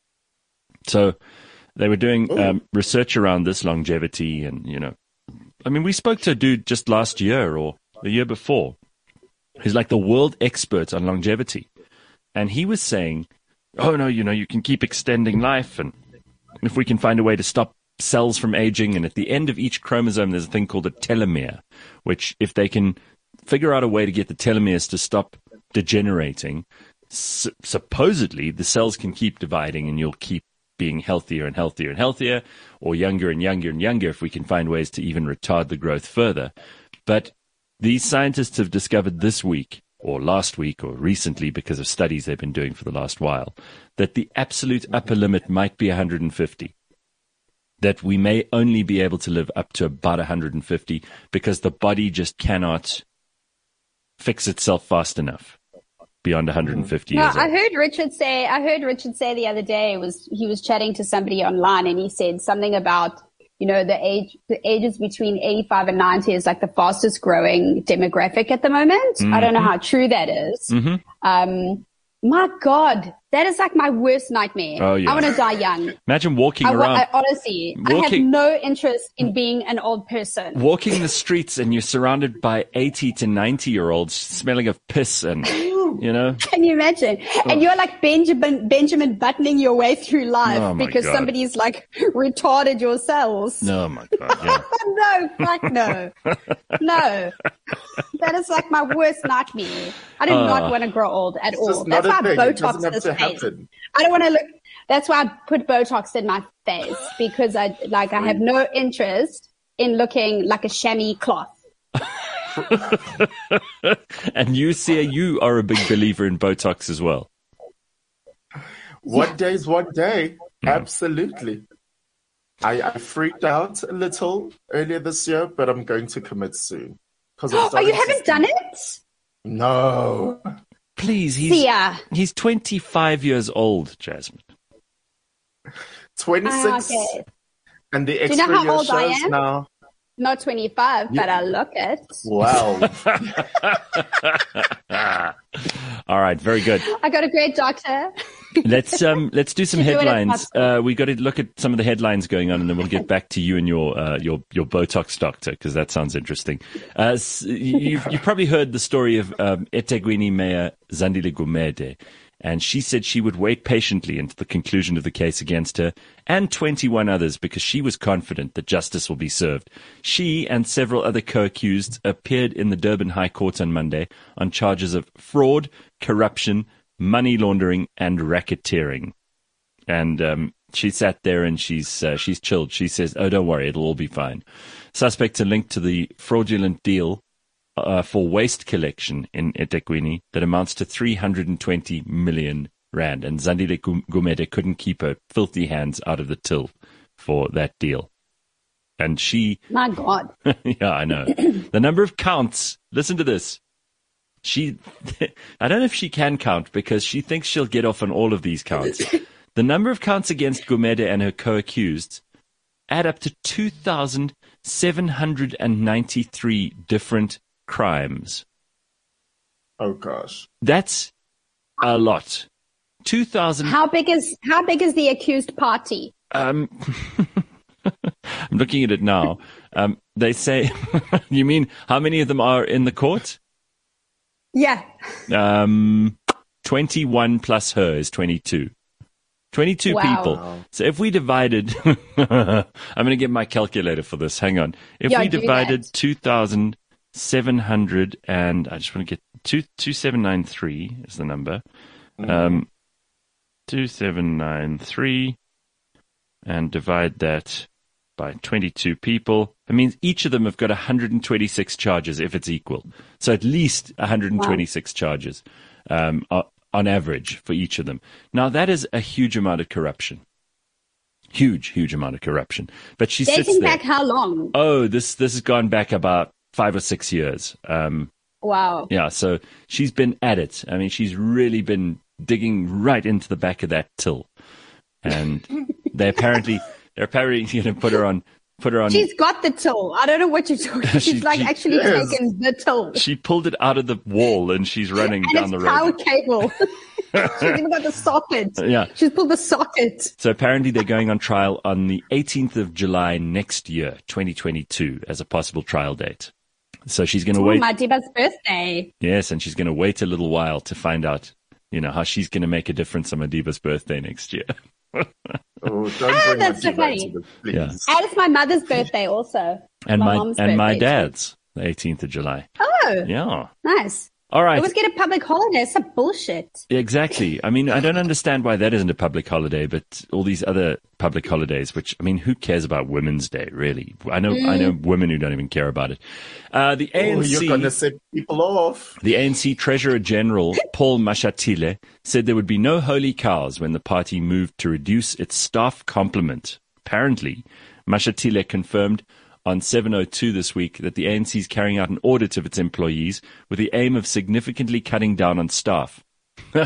Speaker 2: So they were doing um, research around this longevity, and you know, I mean, we spoke to a dude just last year or the year before. He's like the world expert on longevity. And he was saying, oh, no, you know, you can keep extending life. And if we can find a way to stop cells from aging, and at the end of each chromosome, there's a thing called a telomere, which if they can figure out a way to get the telomeres to stop degenerating, su- supposedly the cells can keep dividing and you'll keep being healthier and healthier and healthier, or younger and younger and younger if we can find ways to even retard the growth further. But these scientists have discovered this week, or last week, or recently, because of studies they've been doing for the last while, that the absolute upper limit might be one hundred fifty. That we may only be able to live up to about one hundred fifty because the body just cannot fix itself fast enough beyond one hundred fifty
Speaker 3: No,
Speaker 2: years old.
Speaker 3: I heard Richard say. I heard Richard say the other day was he was chatting to somebody online, and he said something about, you know, the age, the ages between eighty-five and ninety is like the fastest growing demographic at the moment. Mm-hmm. I don't know how true that is. Mm-hmm. Um, my God, that is like my worst nightmare.
Speaker 2: Oh, yeah.
Speaker 3: I want to die young.
Speaker 2: Imagine walking
Speaker 3: I,
Speaker 2: around.
Speaker 3: I, honestly, I have
Speaker 2: walking-
Speaker 3: no interest in being an old person.
Speaker 2: Walking the streets and you're surrounded by eighty to ninety year olds smelling of piss and, you know.
Speaker 3: Can you imagine? And you're like Benjamin, Benjamin buttoning your way through life
Speaker 2: Oh, my
Speaker 3: because
Speaker 2: God.
Speaker 3: somebody's like retarded your cells.
Speaker 2: Oh, my God, yeah.
Speaker 3: No, fuck no. No. That is like my worst nightmare. I do
Speaker 2: Uh,
Speaker 3: not want to grow old at all.
Speaker 4: just
Speaker 3: That's
Speaker 4: not
Speaker 3: why
Speaker 4: a
Speaker 3: I
Speaker 4: thing. It
Speaker 3: Botox
Speaker 4: doesn't have
Speaker 3: this
Speaker 4: to
Speaker 3: face.
Speaker 4: happen.
Speaker 3: I don't want to look. That's why I put Botox in my face because I like I have no interest in looking like a chamois cloth.
Speaker 2: And you, Sia, you are a big believer in Botox as well.
Speaker 4: One day's one day. Absolutely. I, I freaked out a little earlier this year, but I'm going to commit soon.
Speaker 3: Oh, you haven't done it?
Speaker 4: No.
Speaker 2: Please, he's,
Speaker 3: Sia.
Speaker 2: he's twenty-five years old, Jasmine.
Speaker 4: twenty-six.
Speaker 3: Ah, okay.
Speaker 4: And the
Speaker 3: you
Speaker 4: extra
Speaker 3: know how
Speaker 4: year
Speaker 3: old I
Speaker 4: shows
Speaker 3: am?
Speaker 4: now.
Speaker 3: Not twenty-five, but I look it.
Speaker 4: Wow.
Speaker 2: All right, very good.
Speaker 3: I got a great doctor.
Speaker 2: Let's um let's do some
Speaker 3: To do it at
Speaker 2: headlines.
Speaker 3: hospital.
Speaker 2: Uh, we got to look at some of the headlines going on, and then we'll get back to you and your uh, your your Botox doctor, because that sounds interesting. Uh, s- you've you've probably heard the story of um, eThekwini Mayor Zandile Gumede, and she said she would wait patiently until the conclusion of the case against her and twenty-one others because she was confident that justice will be served. She and several other co-accused appeared in the Durban High Court on Monday on charges of fraud, corruption, money laundering, and racketeering. And um, she sat there and she's uh, she's chilled. She says, "Oh, don't worry, it'll all be fine." Suspects are linked to the fraudulent deal uh, for waste collection in eThekwini that amounts to three hundred twenty million rand. And Zandile Gumede couldn't keep her filthy hands out of the till for that deal. And she,
Speaker 3: My God.
Speaker 2: yeah, I know. The number of counts, listen to this. She, I don't know if she can count because she thinks she'll get off on all of these counts. The number of counts against Gumede and her co-accused add up to two thousand seven hundred ninety-three different crimes.
Speaker 4: Oh, gosh.
Speaker 2: That's a lot. two thousand.
Speaker 3: How big is how big is the accused party?
Speaker 2: Um, I'm looking at it now. Um, they say, you mean how many of them are in the court?
Speaker 3: Yeah.
Speaker 2: Um, twenty-one plus her is twenty-two. twenty-two
Speaker 3: Wow.
Speaker 2: people. So if we divided, I'm going to get my calculator for this. Hang on. If
Speaker 3: Yeah,
Speaker 2: we
Speaker 3: do
Speaker 2: divided
Speaker 3: that.
Speaker 2: two thousand seven hundred and I just want to get two, two seven nine three is the number. Um, two seven nine three and divide that by twenty-two people. That means each of them have got one hundred twenty-six charges if it's equal. So at least one hundred twenty-six wow. charges um, on average for each of them. Now, that is a huge amount of corruption. Huge, huge amount of corruption. But she
Speaker 3: Dating
Speaker 2: sits there.
Speaker 3: back how long?
Speaker 2: Oh, this this has gone back about five or six years. Um,
Speaker 3: wow.
Speaker 2: Yeah, so she's been at it. I mean, she's really been digging right into the back of that till. And they apparently, they're apparently going to put her on Put her on.
Speaker 3: She's got the till. I don't know what you're talking about. She's she, like she, actually yes. taken the till.
Speaker 2: She pulled it out of the wall and she's running
Speaker 3: and
Speaker 2: down
Speaker 3: it's
Speaker 2: the road.
Speaker 3: Power cable. She's even got the socket.
Speaker 2: Yeah.
Speaker 3: She's pulled the socket.
Speaker 2: So apparently they're going on trial on the eighteenth of July next year, twenty twenty-two, as a possible trial date. So she's going to wait.
Speaker 3: My Diva's birthday.
Speaker 2: Yes, and she's going to wait a little while to find out, you know, how she's going to make a difference on Madiba's birthday next year.
Speaker 4: Oh, don't
Speaker 3: ah,
Speaker 4: bring
Speaker 3: that's so funny.
Speaker 4: This, please.
Speaker 2: Yeah.
Speaker 3: And it's my mother's birthday also.
Speaker 2: And
Speaker 3: my,
Speaker 2: my
Speaker 3: mom's
Speaker 2: and my
Speaker 3: birthday
Speaker 2: dad's, the eighteenth of July.
Speaker 3: Oh.
Speaker 2: Yeah.
Speaker 3: Nice.
Speaker 2: All right.
Speaker 3: Always get a public holiday. It's some bullshit.
Speaker 2: Exactly. I mean, I don't understand why that isn't a public holiday, but all these other public holidays, which, I mean, who cares about Women's Day, really? I know, mm. I know women who don't even care about it. Uh, the A N C.
Speaker 4: Oh, you're going to set people off.
Speaker 2: The A N C Treasurer General, Paul Mashatile, said there would be no holy cows when the party moved to reduce its staff complement. Apparently, Mashatile confirmed on seven oh two this week that the A N C is carrying out an audit of its employees with the aim of significantly cutting down on staff. The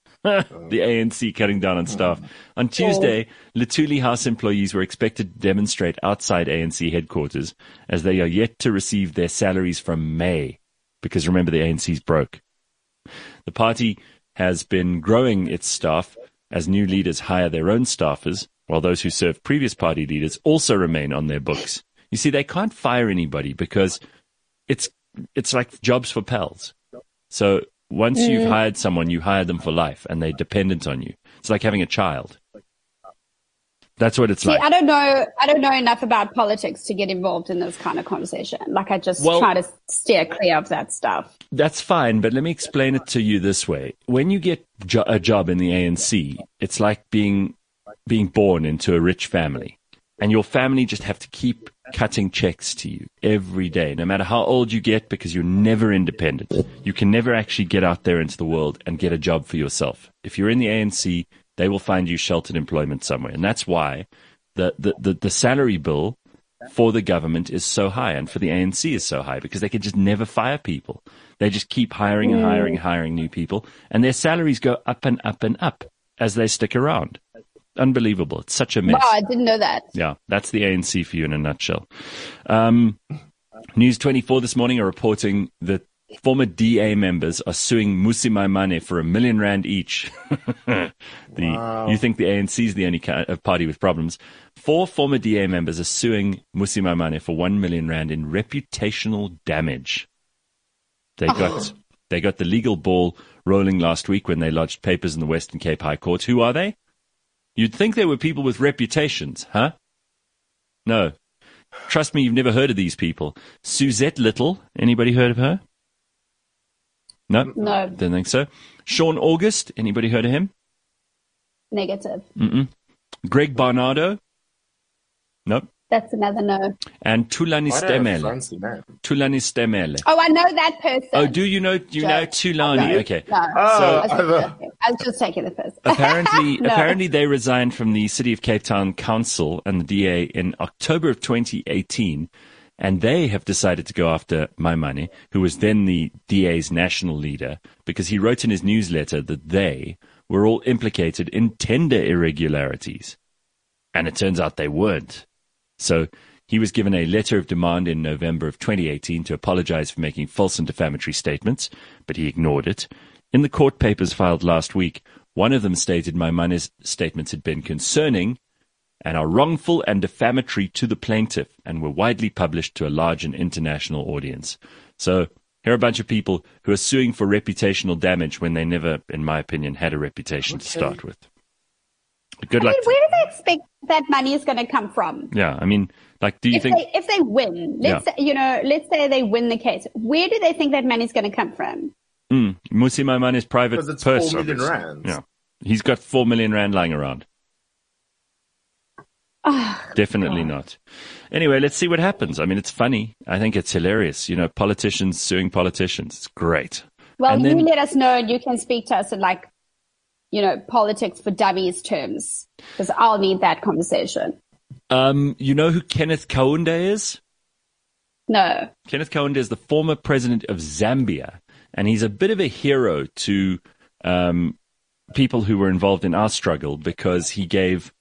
Speaker 2: A N C cutting down on staff. On Tuesday, Luthuli House employees were expected to demonstrate outside A N C headquarters as they are yet to receive their salaries from May. Because remember, the A N C's broke. The party has been growing its staff as new leaders hire their own staffers, while those who served previous party leaders also remain on their books. You see, they can't fire anybody because it's it's like jobs for pals. So once mm. you've hired someone, you hire them for life, and they're dependent on you. It's like having a child. That's what it's
Speaker 3: see,
Speaker 2: like.
Speaker 3: I don't know. I don't know enough about politics to get involved in this kind of conversation. Like, I just
Speaker 2: well,
Speaker 3: try to steer clear of that stuff.
Speaker 2: That's fine, but let me explain it to you this way. When you get jo- a job in the A N C, it's like being being born into a rich family. And your family just have to keep cutting checks to you every day, no matter how old you get, because you're never independent. You can never actually get out there into the world and get a job for yourself. If you're in the A N C, they will find you sheltered employment somewhere. And that's why the, the, the, the salary bill for the government is so high and for the A N C is so high because they can just never fire people. They just keep hiring and hiring and hiring new people, and their salaries go up and up and up as they stick around. Unbelievable. It's such a mess.
Speaker 3: Wow, I didn't know that.
Speaker 2: Yeah, that's the A N C for you in a nutshell. Um, News twenty-four this morning are reporting that former D A members are suing Mmusi Maimane for a million rand each. the, wow. You think the A N C is the only party with problems. Four former D A members are suing Mmusi Maimane for one million rand in reputational damage. They got, they got the legal ball rolling last week when they lodged papers in the Western Cape High Court. Who are they? You'd think they were people with reputations, huh? No. Trust me, you've never heard of these people. Suzette Little, anybody heard of her? No?
Speaker 3: No.
Speaker 2: Didn't think so. Sean August, anybody heard of him?
Speaker 3: Negative.
Speaker 2: Mm-mm. Greg Barnardo? Nope.
Speaker 3: That's another no.
Speaker 2: And Tulani Stemele. Tulani Stemele.
Speaker 3: Oh, I know that person.
Speaker 2: Oh, do you know? Do you know Tulani?
Speaker 3: No.
Speaker 2: Okay.
Speaker 3: No.
Speaker 4: Oh,
Speaker 3: so, I, was just, I was just taking the person.
Speaker 2: Apparently,
Speaker 3: no.
Speaker 2: apparently they resigned from the City of Cape Town Council and the D A in October of twenty eighteen, and they have decided to go after Maimane, who was then the D A's national leader, because he wrote in his newsletter that they were all implicated in tender irregularities, and it turns out they weren't. So he was given a letter of demand in November of twenty eighteen to apologize for making false and defamatory statements, but he ignored it. In the court papers filed last week, one of them stated Maimane's statements had been concerning and are wrongful and defamatory to the plaintiff and were widely published to a large and international audience. So here are a bunch of people who are suing for reputational damage when they never, in my opinion, had a reputation okay. to start with. Good
Speaker 3: I
Speaker 2: luck.
Speaker 3: mean, where do they expect that money is going to come from?
Speaker 2: Yeah, I mean, like, do you
Speaker 3: if
Speaker 2: think
Speaker 3: they, if they win, let's
Speaker 2: yeah.
Speaker 3: say, you know, let's say they win the case, where do they think that money is going to come from?
Speaker 2: Mm, Mmusi Maimane's private
Speaker 4: because it's
Speaker 2: purse.
Speaker 4: Four million
Speaker 2: obviously.
Speaker 4: rands.
Speaker 2: Yeah, he's got four million rand lying around. Definitely not. Anyway, let's see what happens. I mean, it's funny. I think it's hilarious. You know, politicians suing politicians. It's great.
Speaker 3: Well,
Speaker 2: And
Speaker 3: you
Speaker 2: then-
Speaker 3: let us know, and you can speak to us in like, you know, politics for dummies terms, because I'll need that conversation.
Speaker 2: Um, you know who Kenneth Kaunda is?
Speaker 3: No.
Speaker 2: Kenneth Kaunda is the former president of Zambia, and he's a bit of a hero to um, people who were involved in our struggle because he gave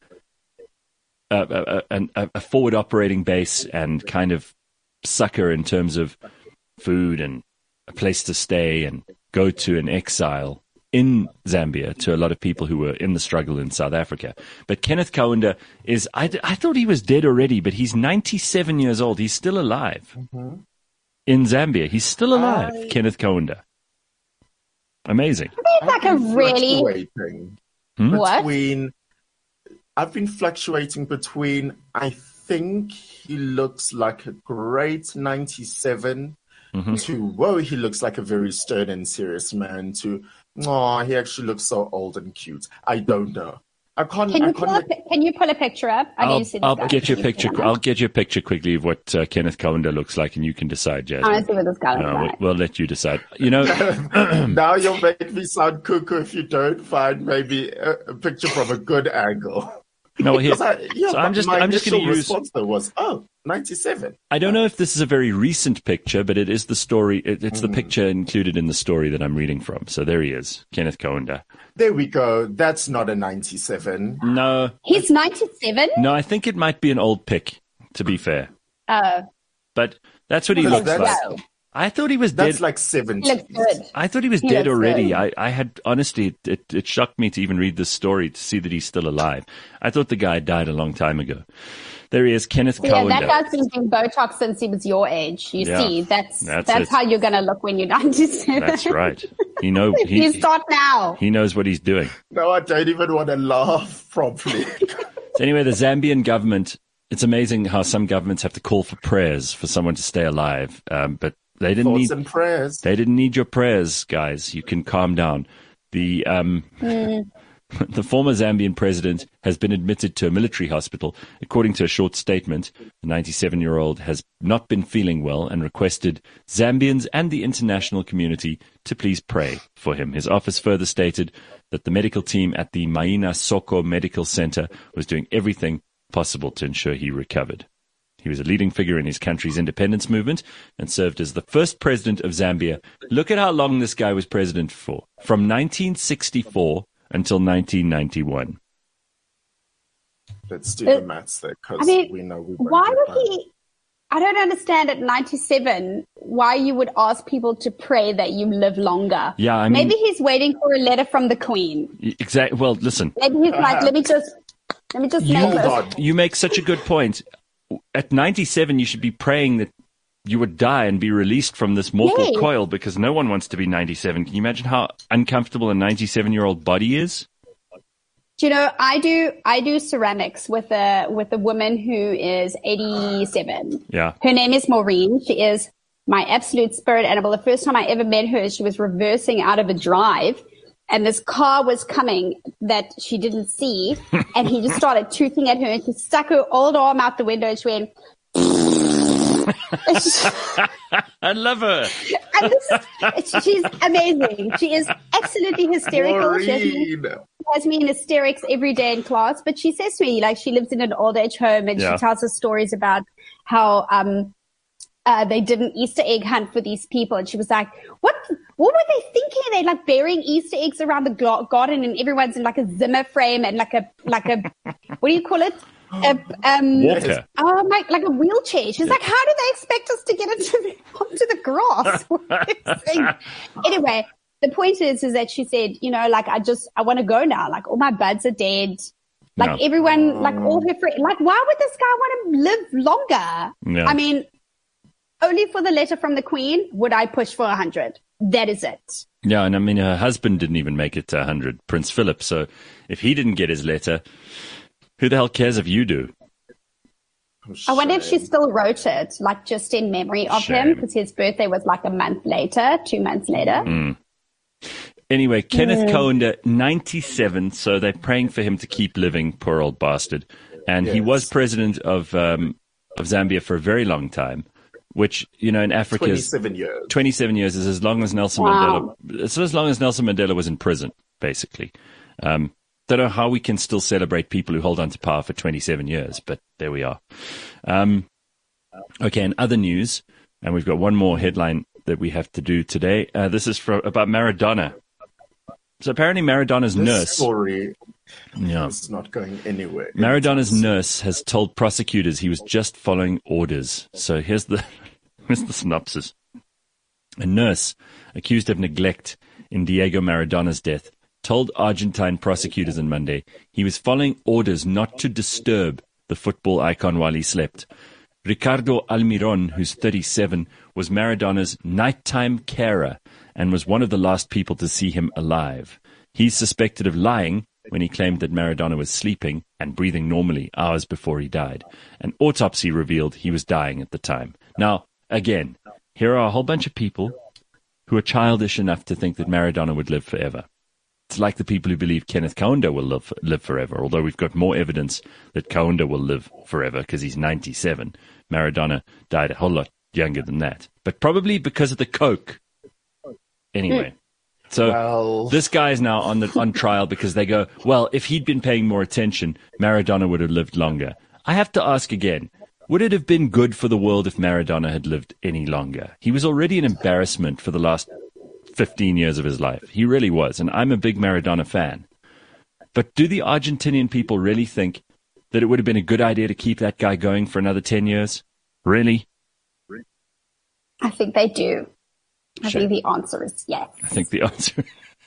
Speaker 2: a, a, a, a forward operating base and kind of succor in terms of food and a place to stay and go to in exile in Zambia to a lot of people who were in the struggle in South Africa. But Kenneth Kaunda is, I, I thought he was dead already, but he's ninety-seven years old. He's still alive
Speaker 4: Mm-hmm.
Speaker 2: in Zambia. He's still alive,
Speaker 4: I-
Speaker 2: Kenneth Kaunda. Amazing.
Speaker 3: It's like a
Speaker 4: I've been
Speaker 3: really,
Speaker 4: fluctuating
Speaker 2: Hmm?
Speaker 3: what?
Speaker 4: between. I've been fluctuating between. I think he looks like a great ninety-seven.
Speaker 2: Mm-hmm.
Speaker 4: To whoa, he looks like a very stern and serious man. To oh, he actually looks so old and cute. I don't know. I can't.
Speaker 3: Can
Speaker 4: I
Speaker 3: you
Speaker 4: can't
Speaker 3: pull a,
Speaker 4: make-
Speaker 3: can you pull a picture up? I need
Speaker 2: I'll,
Speaker 3: to see this
Speaker 2: I'll
Speaker 3: guy.
Speaker 2: get you a
Speaker 3: Can
Speaker 2: picture.
Speaker 3: see him?
Speaker 2: I'll get you a picture quickly of what uh, Kenneth Kaunda looks like, and you can decide,
Speaker 3: I want
Speaker 2: Jasmine.
Speaker 3: to see what this guy looks
Speaker 2: No, we'll,
Speaker 3: like.
Speaker 2: we'll let you decide. You know,
Speaker 4: now you'll make me sound cuckoo if you don't find maybe a, a picture from a good angle.
Speaker 2: no. Here,
Speaker 4: Because I, yeah,
Speaker 2: so I'm
Speaker 4: but
Speaker 2: just,
Speaker 4: my
Speaker 2: I'm just going to
Speaker 4: initial
Speaker 2: use.
Speaker 4: response though was, oh, ninety-seven.
Speaker 2: I don't know if this is a very recent picture, but it is the story. It, it's the picture included in the story that I'm reading from. So there he is, Kenneth Kaunda.
Speaker 4: There we go. That's not a ninety-seven.
Speaker 2: No,
Speaker 3: He's ninety-seven?
Speaker 2: no, I think it might be an old pic. To be fair,
Speaker 3: Oh,
Speaker 2: but that's what he
Speaker 4: Because
Speaker 2: looks
Speaker 4: that's-
Speaker 2: like. I thought he was
Speaker 4: That's
Speaker 2: dead.
Speaker 4: like
Speaker 3: he
Speaker 4: seventy.
Speaker 3: looks good.
Speaker 2: I thought he was
Speaker 3: He
Speaker 2: dead
Speaker 3: looks
Speaker 2: already.
Speaker 3: good.
Speaker 2: I, I had honestly, it, it, it shocked me to even read this story to see that he's still alive. I thought the guy died a long time ago. There he is, Kenneth
Speaker 3: Yeah,
Speaker 2: Kaunda.
Speaker 3: that guy's been doing Botox since he was your age. You
Speaker 2: Yeah,
Speaker 3: see, that's
Speaker 2: that's
Speaker 3: that's,
Speaker 2: it.
Speaker 3: how you're going to look when you're ninety-seven.
Speaker 2: That's right. He know he,
Speaker 3: you start now.
Speaker 2: he knows what he's doing.
Speaker 4: No, I don't even want to laugh properly.
Speaker 2: So anyway, the Zambian government, it's amazing how some governments have to call for prayers for someone to stay alive. Um, but they didn't
Speaker 4: Thoughts
Speaker 2: need
Speaker 4: and prayers.
Speaker 2: they didn't need your prayers, guys. You can calm down. The um the former Zambian president has been admitted to a military hospital. According to a short statement, the ninety-seven-year-old has not been feeling well and requested Zambians and the international community to please pray for him. His office further stated that the medical team at the Maina Soko Medical Center was doing everything possible to ensure he recovered. He was a leading figure in his country's independence movement and served as the first president of Zambia. Look at how long this guy was president for. From nineteen sixty-four until nineteen ninety-one.
Speaker 4: Let's do the maths there, because
Speaker 3: I mean,
Speaker 4: we know we won't
Speaker 3: Why
Speaker 4: get
Speaker 3: would
Speaker 4: by.
Speaker 3: he? I don't understand at ninety-seven why you would ask people to pray that you live longer.
Speaker 2: Yeah, I mean-
Speaker 3: maybe he's waiting for a letter from the Queen.
Speaker 2: Exactly. Well, listen,
Speaker 3: Maybe he's like, let me just, let me just
Speaker 2: you,
Speaker 3: make
Speaker 4: Hold
Speaker 3: this.
Speaker 4: on.
Speaker 2: you make such a good point. At ninety-seven, you should be praying that you would die and be released from this mortal
Speaker 3: Yeah.
Speaker 2: coil because no one wants to be ninety-seven. Can you imagine how uncomfortable a ninety-seven-year-old body is?
Speaker 3: Do you know, I do, I do ceramics with a, with a woman who is eighty-seven.
Speaker 2: Yeah.
Speaker 3: Her name is Maureen. She is my absolute spirit animal. The first time I ever met her, she was reversing out of a drive and this car was coming that she didn't see. And he just started toothing at her and she stuck her old arm out the window and she went, and she-
Speaker 2: I love her.
Speaker 3: and this, she's amazing. She is absolutely hysterical. She has, me,
Speaker 4: Maureen.
Speaker 3: has me in hysterics every day in class. But she says to me, like, she lives in an old age home and
Speaker 2: Yeah.
Speaker 3: she tells us stories about how um, uh, they did an Easter egg hunt for these people. And she was like, what What were they thinking? They're like burying Easter eggs around the glo- garden and everyone's in like a Zimmer frame and like a, like a, what do you call it? A, um,
Speaker 2: Walker.
Speaker 3: Oh my, like a wheelchair. She's like, how do they expect us to get into the, onto the grass? What is this thing? Anyway, the point is, is that she said, you know, like, I just, I want to go now. Like, all my buds are dead. Like,
Speaker 2: No.
Speaker 3: everyone, like, all her friends, like, why would this guy want to live longer?
Speaker 2: No.
Speaker 3: I mean, only for the letter from the Queen would I push for a hundred. That is it.
Speaker 2: Yeah, and I mean, her husband didn't even make it to one hundred, Prince Philip. So if he didn't get his letter, who the hell cares if you do?
Speaker 3: I wonder if she
Speaker 4: Shame.
Speaker 3: still wrote it, like, just in memory of him,
Speaker 2: Shame.
Speaker 3: because his birthday was like a month later, two months later.
Speaker 2: Mm. Anyway, Kenneth Kaunda, ninety-seven, so they're praying for him to keep living, poor old bastard. and he
Speaker 4: Yes.
Speaker 2: was president of um, of Zambia for a very long time, which, you know, in Africa is
Speaker 4: twenty-seven years.
Speaker 2: twenty-seven years is as long as Nelson
Speaker 3: Wow.
Speaker 2: Mandela. It's as long as Nelson Mandela was in prison, basically. Um, don't know how we can still celebrate people who hold on to power for twenty-seven years, but there we are. Um, okay, in other news, and we've got one more headline that we have to do today. Uh, this is for, about Maradona. So apparently Maradona's
Speaker 4: This
Speaker 2: nurse,
Speaker 4: story
Speaker 2: yeah,
Speaker 4: is not going anywhere.
Speaker 2: Maradona's nurse has told prosecutors he was just following orders. So here's the here's the synopsis. A nurse accused of neglect in Diego Maradona's death told Argentine prosecutors on Monday he was following orders not to disturb the football icon while he slept. Ricardo Almiron, who's thirty-seven, was Maradona's nighttime carer and was one of the last people to see him alive. He's suspected of lying when he claimed that Maradona was sleeping and breathing normally hours before he died. An autopsy revealed he was dying at the time. Now, again, here are a whole bunch of people who are childish enough to think that Maradona would live forever. It's like the people who believe Kenneth Kaunda will live, live forever, although we've got more evidence that Kaunda will live forever because he's ninety-seven. Maradona died a whole lot younger than that, but probably because of the coke. Anyway, so
Speaker 4: Well-
Speaker 2: this guy is now on the on trial because they go, well, if he'd been paying more attention, Maradona would have lived longer. I have to ask again, would it have been good for the world if Maradona had lived any longer? He was already an embarrassment for the last fifteen years of his life. He really was, and I'm a big Maradona fan. But do the Argentinian people really think that it would have been a good idea to keep that guy going for another ten years? Really?
Speaker 3: I think they do. I
Speaker 2: Sure.
Speaker 3: think the answer is yes.
Speaker 2: I think the answer.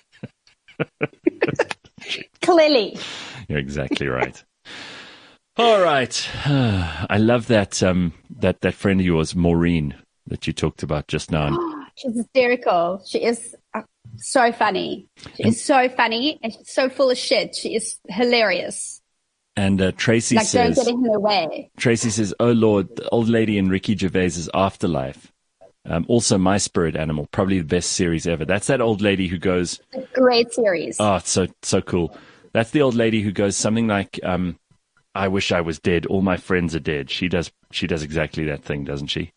Speaker 3: Clearly.
Speaker 2: You're exactly right. All right. I love that um, that that friend of yours, Maureen, that you talked about just now.
Speaker 3: She's hysterical. She is uh, so funny. She is so funny and she's so full of shit. She is hilarious.
Speaker 2: And uh, Tracy
Speaker 3: Like,
Speaker 2: says,
Speaker 3: don't get in her way.
Speaker 2: Tracy says, "Oh Lord, the old lady in Ricky Gervais's Afterlife. Um, also, My Spirit Animal, probably the best series ever. That's that old lady who goes,
Speaker 3: Great series.
Speaker 2: oh, it's so so cool. That's the old lady who goes something like, um, I wish I was dead. All my friends are dead. She does she does exactly that thing, doesn't she?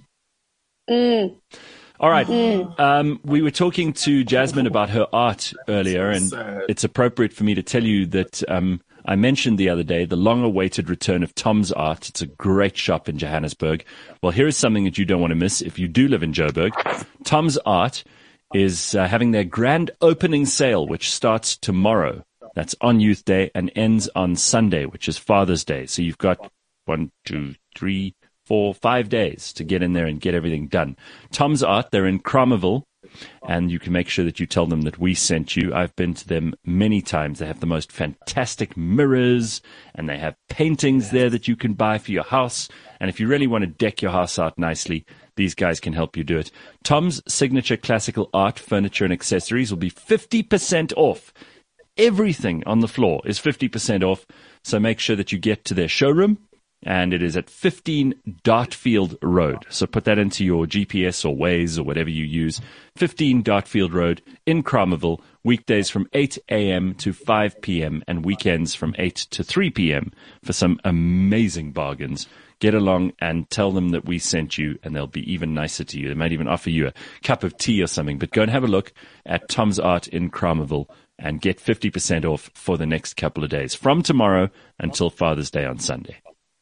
Speaker 3: Mm.
Speaker 2: All right. Um, we were talking to Jasmine about her art earlier, and
Speaker 4: Sad.
Speaker 2: it's appropriate for me to tell you that um, I mentioned the other day the long-awaited return of Tom's Art. It's a great shop in Johannesburg. Well, here is something that you don't want to miss if you do live in Joburg. Tom's Art is uh, having their grand opening sale, which starts tomorrow. That's on Youth Day and ends on Sunday, which is Father's Day. So you've got one, two, three, four, five days to get in there and get everything done. Tom's Art, they're in Cromerville, and you can make sure that you tell them that we sent you. I've been to them many times. They have the most fantastic mirrors, and they have paintings there that you can buy for your house. And if you really want to deck your house out nicely, these guys can help you do it. Tom's signature classical art, furniture, and accessories will be fifty percent off. Everything on the floor is fifty percent off, so make sure that you get to their showroom, and it is at fifteen Dartfield Road. So put that into your G P S or Waze or whatever you use. fifteen Dartfield Road in Cromerville, weekdays from eight a.m. to five p.m. and weekends from eight to three p.m. for some amazing bargains. Get along and tell them that we sent you, and they'll be even nicer to you. They might even offer you a cup of tea or something. But go and have a look at Tom's Art in Cromerville and get fifty percent off for the next couple of days, from tomorrow until Father's Day on Sunday.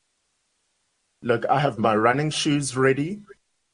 Speaker 4: Look, I have my running shoes ready.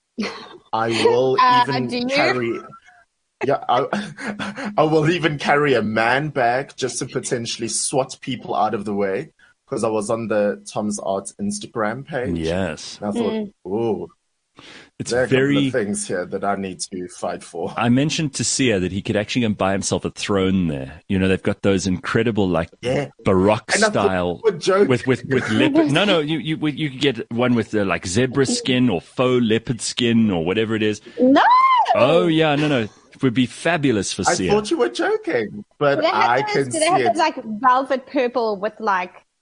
Speaker 4: I will
Speaker 3: Uh,
Speaker 4: even
Speaker 3: do you?
Speaker 4: carry. Yeah, I, I will even carry a man bag just to potentially swat people out of the way, because I was on the Tom's Art Instagram page.
Speaker 2: Yes.
Speaker 4: And I thought, oh,
Speaker 2: It's
Speaker 4: there are a couple
Speaker 2: very...
Speaker 4: of things here that I need to fight for.
Speaker 2: I mentioned to Sia that he could actually go and buy himself a throne there. You know, they've got those incredible, like,
Speaker 4: Yeah.
Speaker 2: Baroque
Speaker 4: And I thought
Speaker 2: style
Speaker 4: you were joking.
Speaker 2: with with with leopard. No, no, you you you could get one with uh, like zebra skin or faux leopard skin or whatever it is.
Speaker 3: No!
Speaker 2: Oh yeah, no, no, it would be fabulous for
Speaker 4: I
Speaker 2: Sia.
Speaker 4: thought you were joking, but
Speaker 3: Do they have
Speaker 4: I
Speaker 3: those,
Speaker 4: can
Speaker 3: do
Speaker 4: see
Speaker 3: they have
Speaker 4: it.
Speaker 3: those, like velvet purple with like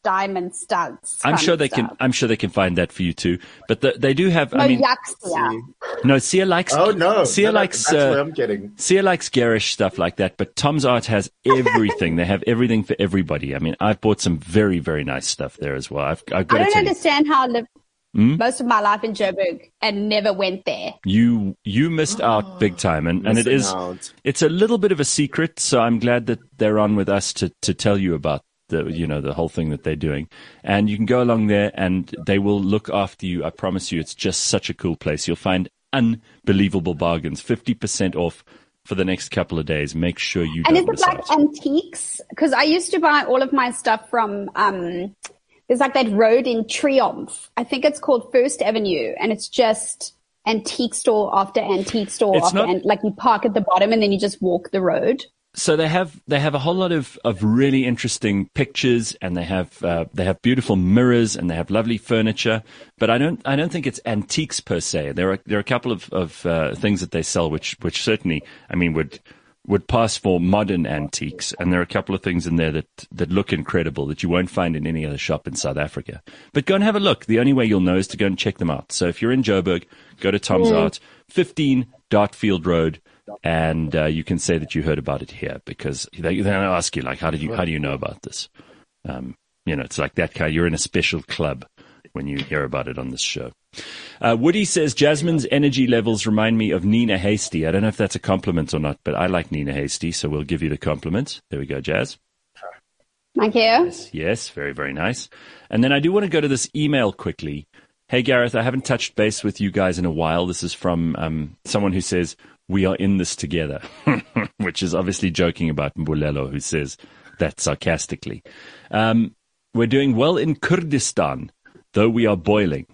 Speaker 3: diamond studs.
Speaker 2: I'm
Speaker 3: kind
Speaker 2: sure
Speaker 3: of
Speaker 2: they
Speaker 3: stuff.
Speaker 2: can. I'm sure they can find that for you too. But the, they do have.
Speaker 3: No,
Speaker 2: I mean,
Speaker 3: yucks, yeah.
Speaker 2: no. Sia likes.
Speaker 4: Oh no,
Speaker 2: Sia
Speaker 4: no, that-
Speaker 2: likes.
Speaker 4: that's
Speaker 2: uh,
Speaker 4: where I'm getting.
Speaker 2: Sia likes garish stuff like that. But Tom's Art has everything. They have everything for everybody. I mean, I've bought some very, very nice stuff there as well. I've, I've got
Speaker 3: I
Speaker 2: to
Speaker 3: don't
Speaker 2: tell you.
Speaker 3: understand how I lived
Speaker 2: Hmm?
Speaker 3: most of my life in Joburg and never went there.
Speaker 2: You you missed out big time, and, and it
Speaker 4: Missing
Speaker 2: is
Speaker 4: out.
Speaker 2: it's a little bit of a secret. So I'm glad that they're on with us to, to tell you about the you know the whole thing that they're doing, and you can go along there and they will look after you. I promise you, it's just such a cool place. You'll find unbelievable bargains, fifty percent off for the next couple of days. Make sure you
Speaker 3: And
Speaker 2: don't
Speaker 3: is it
Speaker 2: miss
Speaker 3: like
Speaker 2: out.
Speaker 3: antiques? Because I used to buy all of my stuff from, um, there's like that road in Triumph. I think it's called First Avenue, and it's just antique store after antique store
Speaker 2: It's
Speaker 3: after,
Speaker 2: not-
Speaker 3: and like you park at the bottom and then you just walk the road.
Speaker 2: So they have they have a whole lot of, of really interesting pictures, and they have uh, they have beautiful mirrors, and they have lovely furniture. But I don't I don't think it's antiques per se. There are there are a couple of of uh, things that they sell which which certainly I mean would would pass for modern antiques, and there are a couple of things in there that that look incredible that you won't find in any other shop in South Africa. But go and have a look. The only way you'll know is to go and check them out. So if you're in Joburg, go to Tom's Art, fifteen Dartfield Road. And uh, you can say that you heard about it here, because they they ask you like, how did you how do you know about this? Um, you know, it's like that kind. You're in a special club when you hear about it on this show. Uh, Woody says Jasmine's energy levels remind me of Nina Hasty. I don't know if that's a compliment or not, but I like Nina Hasty, so we'll give you the compliment. There we go, Jazz.
Speaker 3: Thank you.
Speaker 2: Yes, yes, very very nice. And then I do want to go to this email quickly. Hey Gareth, I haven't touched base with you guys in a while. This is from um, someone who says, we are in this together, which is obviously joking about Mbulelo, who says that sarcastically. Um, we're doing well in Kurdistan, though we are boiling.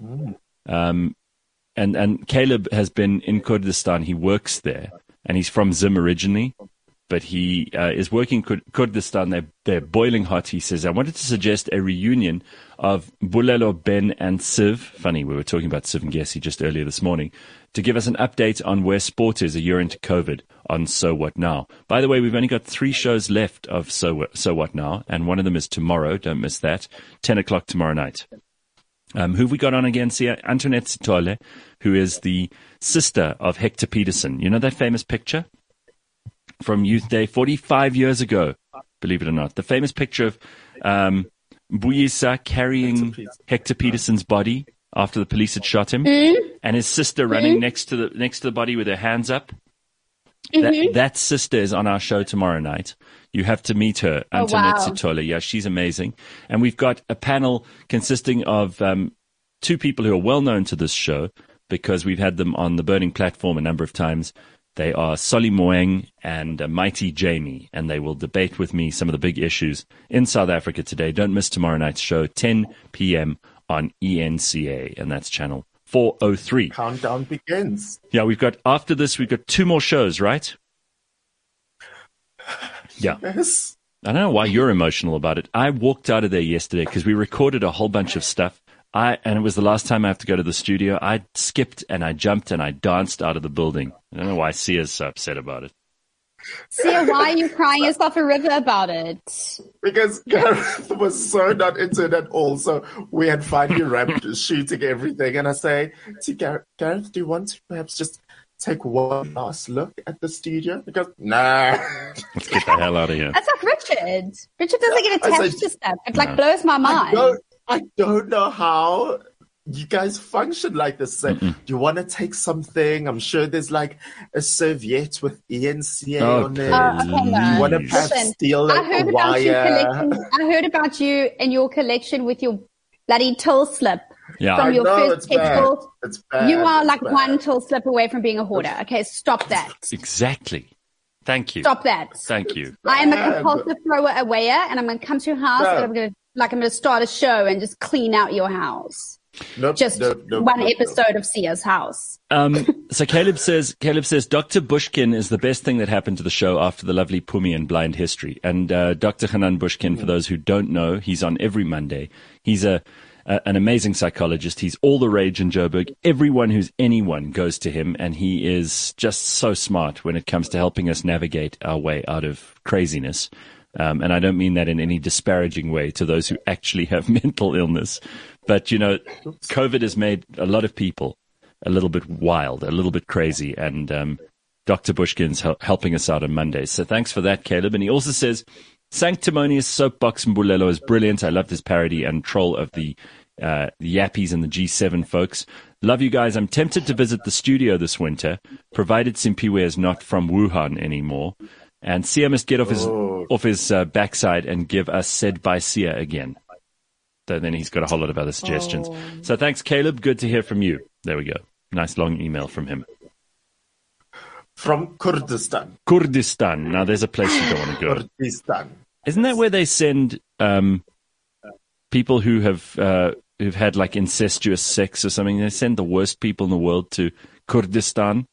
Speaker 2: Um, and, and Caleb has been in Kurdistan. He works there, and he's from Zim originally, but he uh, is working in Kur- Kurdistan. They're, they're boiling hot. He says, I wanted to suggest a reunion of Mbulelo, Ben, and Siv. Funny, we were talking about Siv and Gessie just earlier this morning, to give us an update on where sport is a year into COVID on So What Now. By the way, we've only got three shows left of So What, so What Now, and one of them is tomorrow. Don't miss that. ten o'clock tomorrow night. Um, who have we got on again? See, Antoinette Sitole, who is the sister of Hector Peterson. You know that famous picture from Youth Day forty-five years ago, believe it or not. The famous picture of um, Buyisa carrying
Speaker 4: Hector
Speaker 2: Hector Peterson's body after the police had shot him, and his sister running next to the next to the body with her hands up. That, that sister is on our show tomorrow night. You have to meet her,
Speaker 3: Oh,
Speaker 2: Antoinette
Speaker 3: wow.
Speaker 2: Sitole. Yeah, she's amazing. And we've got a panel consisting of um, two people who are well known to this show because we've had them on the Burning Platform a number of times. They are Solly Moeng and uh, Mighty Jamie, and they will debate with me some of the big issues in South Africa today. Don't miss tomorrow night's show, ten p.m. on E N C A, and that's channel four oh three.
Speaker 4: Countdown begins.
Speaker 2: Yeah, we've got, after this, we've got two more shows, right? Yeah.
Speaker 4: Yes.
Speaker 2: I don't know why you're emotional about it. I walked out of there yesterday because we recorded a whole bunch of stuff. I and it was the last time I have to go to the studio. I skipped and I jumped and I danced out of the building. I don't know why Sia's so upset about it.
Speaker 3: Sia, why are you crying yourself a river about it?
Speaker 4: Because Gareth was so not into it at all. So we had finally wrapped shooting everything. And I say to Gareth, Gareth, do you want to perhaps just take one last look at the studio? Because, nah.
Speaker 2: Let's get the hell out of here.
Speaker 3: That's like Richard. Richard doesn't get
Speaker 4: I
Speaker 3: attached
Speaker 4: said-
Speaker 3: to stuff. It like blows my
Speaker 4: I
Speaker 3: mind.
Speaker 4: don't, I don't know how you guys function like this. Say, do you want to take something? I'm sure there's like a serviette with E N C A
Speaker 2: Oh,
Speaker 4: on it.
Speaker 3: Uh, okay, no.
Speaker 4: You want to
Speaker 2: please.
Speaker 4: perhaps
Speaker 3: Listen,
Speaker 4: steal
Speaker 3: I
Speaker 4: a,
Speaker 3: heard
Speaker 4: a
Speaker 3: about you
Speaker 4: wire?
Speaker 3: collecting. I heard about you and your collection with your bloody till slip
Speaker 2: Yeah.
Speaker 3: from
Speaker 4: I
Speaker 3: your
Speaker 4: know,
Speaker 3: first
Speaker 4: it's bad.
Speaker 3: schedule.
Speaker 4: It's bad.
Speaker 3: You are
Speaker 4: It's
Speaker 3: like
Speaker 4: bad.
Speaker 3: one till slip away from being a hoarder. Okay, stop that.
Speaker 2: Exactly. Thank you.
Speaker 3: Stop that.
Speaker 2: Thank you.
Speaker 3: I am a
Speaker 4: bad.
Speaker 3: compulsive thrower awayer, and I'm going to come to your house,
Speaker 4: No.
Speaker 3: and I'm going to like I'm going to start a show and just clean out your house.
Speaker 4: Nope,
Speaker 3: Just
Speaker 4: nope, nope,
Speaker 3: one
Speaker 4: nope, nope.
Speaker 3: episode of Sia's house.
Speaker 2: Um, so Caleb says, Caleb says, Doctor Bushkin is the best thing that happened to the show after the lovely Pumi and Blind History. And uh, Doctor Hanan Bushkin, for those who don't know, he's on every Monday. He's a, a an amazing psychologist. He's all the rage in Joburg. Everyone who's anyone goes to him, and he is just so smart when it comes to helping us navigate our way out of craziness. Um, and I don't mean that in any disparaging way to those who actually have mental illness. But, you know, COVID has made a lot of people a little bit wild, a little bit crazy. And um, Doctor Bushkin's hel- helping us out on Mondays. So thanks for that, Caleb. And he also says, Sanctimonious Soapbox Mbulelo is brilliant. I love this parody and troll of the, uh, the Yappies and the G seven folks. Love you guys. I'm tempted to visit the studio this winter, provided Simpiwe is not from Wuhan anymore. And Sia must get off his oh. off his uh, backside and give us Said by Sia again. So then he's got a whole lot of other suggestions. Oh. So thanks, Caleb. Good to hear from you. There we go. Nice long email from him.
Speaker 4: From Kurdistan.
Speaker 2: Kurdistan. Now there's a place you don't want to go.
Speaker 4: Kurdistan.
Speaker 2: Isn't that where they send um, people who have uh, who've had like incestuous sex or something? They send the worst people in the world to Kurdistan.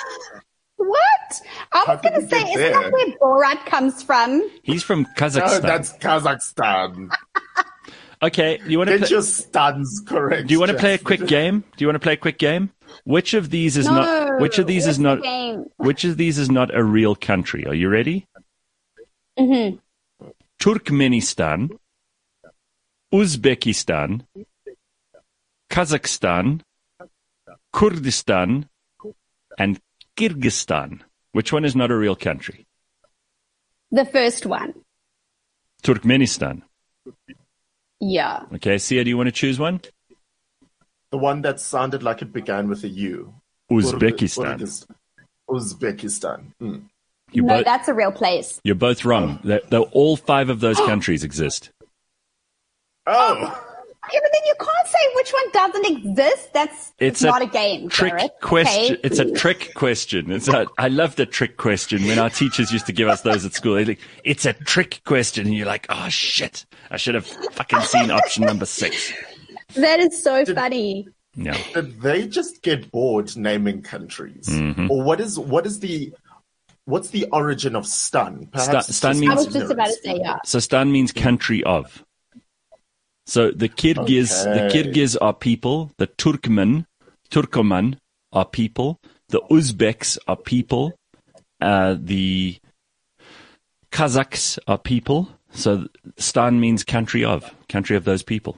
Speaker 3: I was going to say, isn't there? That where Borat comes from?
Speaker 2: He's from Kazakhstan.
Speaker 4: No, that's Kazakhstan.
Speaker 2: Okay, you want to
Speaker 4: get
Speaker 2: play...
Speaker 4: your stuns correct?
Speaker 2: Do you want to play a quick game? Do you want to play a quick game? Which of these is
Speaker 3: no,
Speaker 2: not? Which of these is not?
Speaker 3: Game?
Speaker 2: Which of these is not a real country? Are you ready?
Speaker 3: Mm-hmm.
Speaker 2: Turkmenistan, Uzbekistan, Kazakhstan, Kurdistan, and Kyrgyzstan. Which one is not a real country?
Speaker 3: The first one.
Speaker 2: Turkmenistan.
Speaker 3: Yeah.
Speaker 2: Okay, Sia, do you want to choose one?
Speaker 4: The one that sounded like it began with a U.
Speaker 2: Uzbekistan.
Speaker 4: Uzbekistan. Uzbekistan. Mm.
Speaker 2: You
Speaker 3: no,
Speaker 2: bo-
Speaker 3: that's a real place.
Speaker 2: You're both wrong. They're, they're, all five of those countries exist.
Speaker 4: Oh.
Speaker 3: Yeah, but then you can't say which one doesn't exist. That's
Speaker 2: it's
Speaker 3: not
Speaker 2: a,
Speaker 3: a game.
Speaker 2: Trick
Speaker 3: Gareth.
Speaker 2: question.
Speaker 3: Okay.
Speaker 2: It's a trick question. It's a, I love the trick question. When our teachers used to give us those at school, they're like, it's a trick question. And you're like, oh, shit. I should have fucking seen option number six.
Speaker 3: That is so Did, funny.
Speaker 2: Yeah.
Speaker 4: Did they just get bored naming countries?
Speaker 2: Mm-hmm.
Speaker 4: Or what is what is the... What's the origin of stun?
Speaker 2: Perhaps St- stun means,
Speaker 3: I was just about to say, yeah.
Speaker 2: So stun means country of. So the Kyrgyz,
Speaker 4: okay.
Speaker 2: the Kyrgyz are people. The Turkmen, Turkoman are people. The Uzbeks are people. Uh, the Kazakhs are people. So stan means country of, country of those people.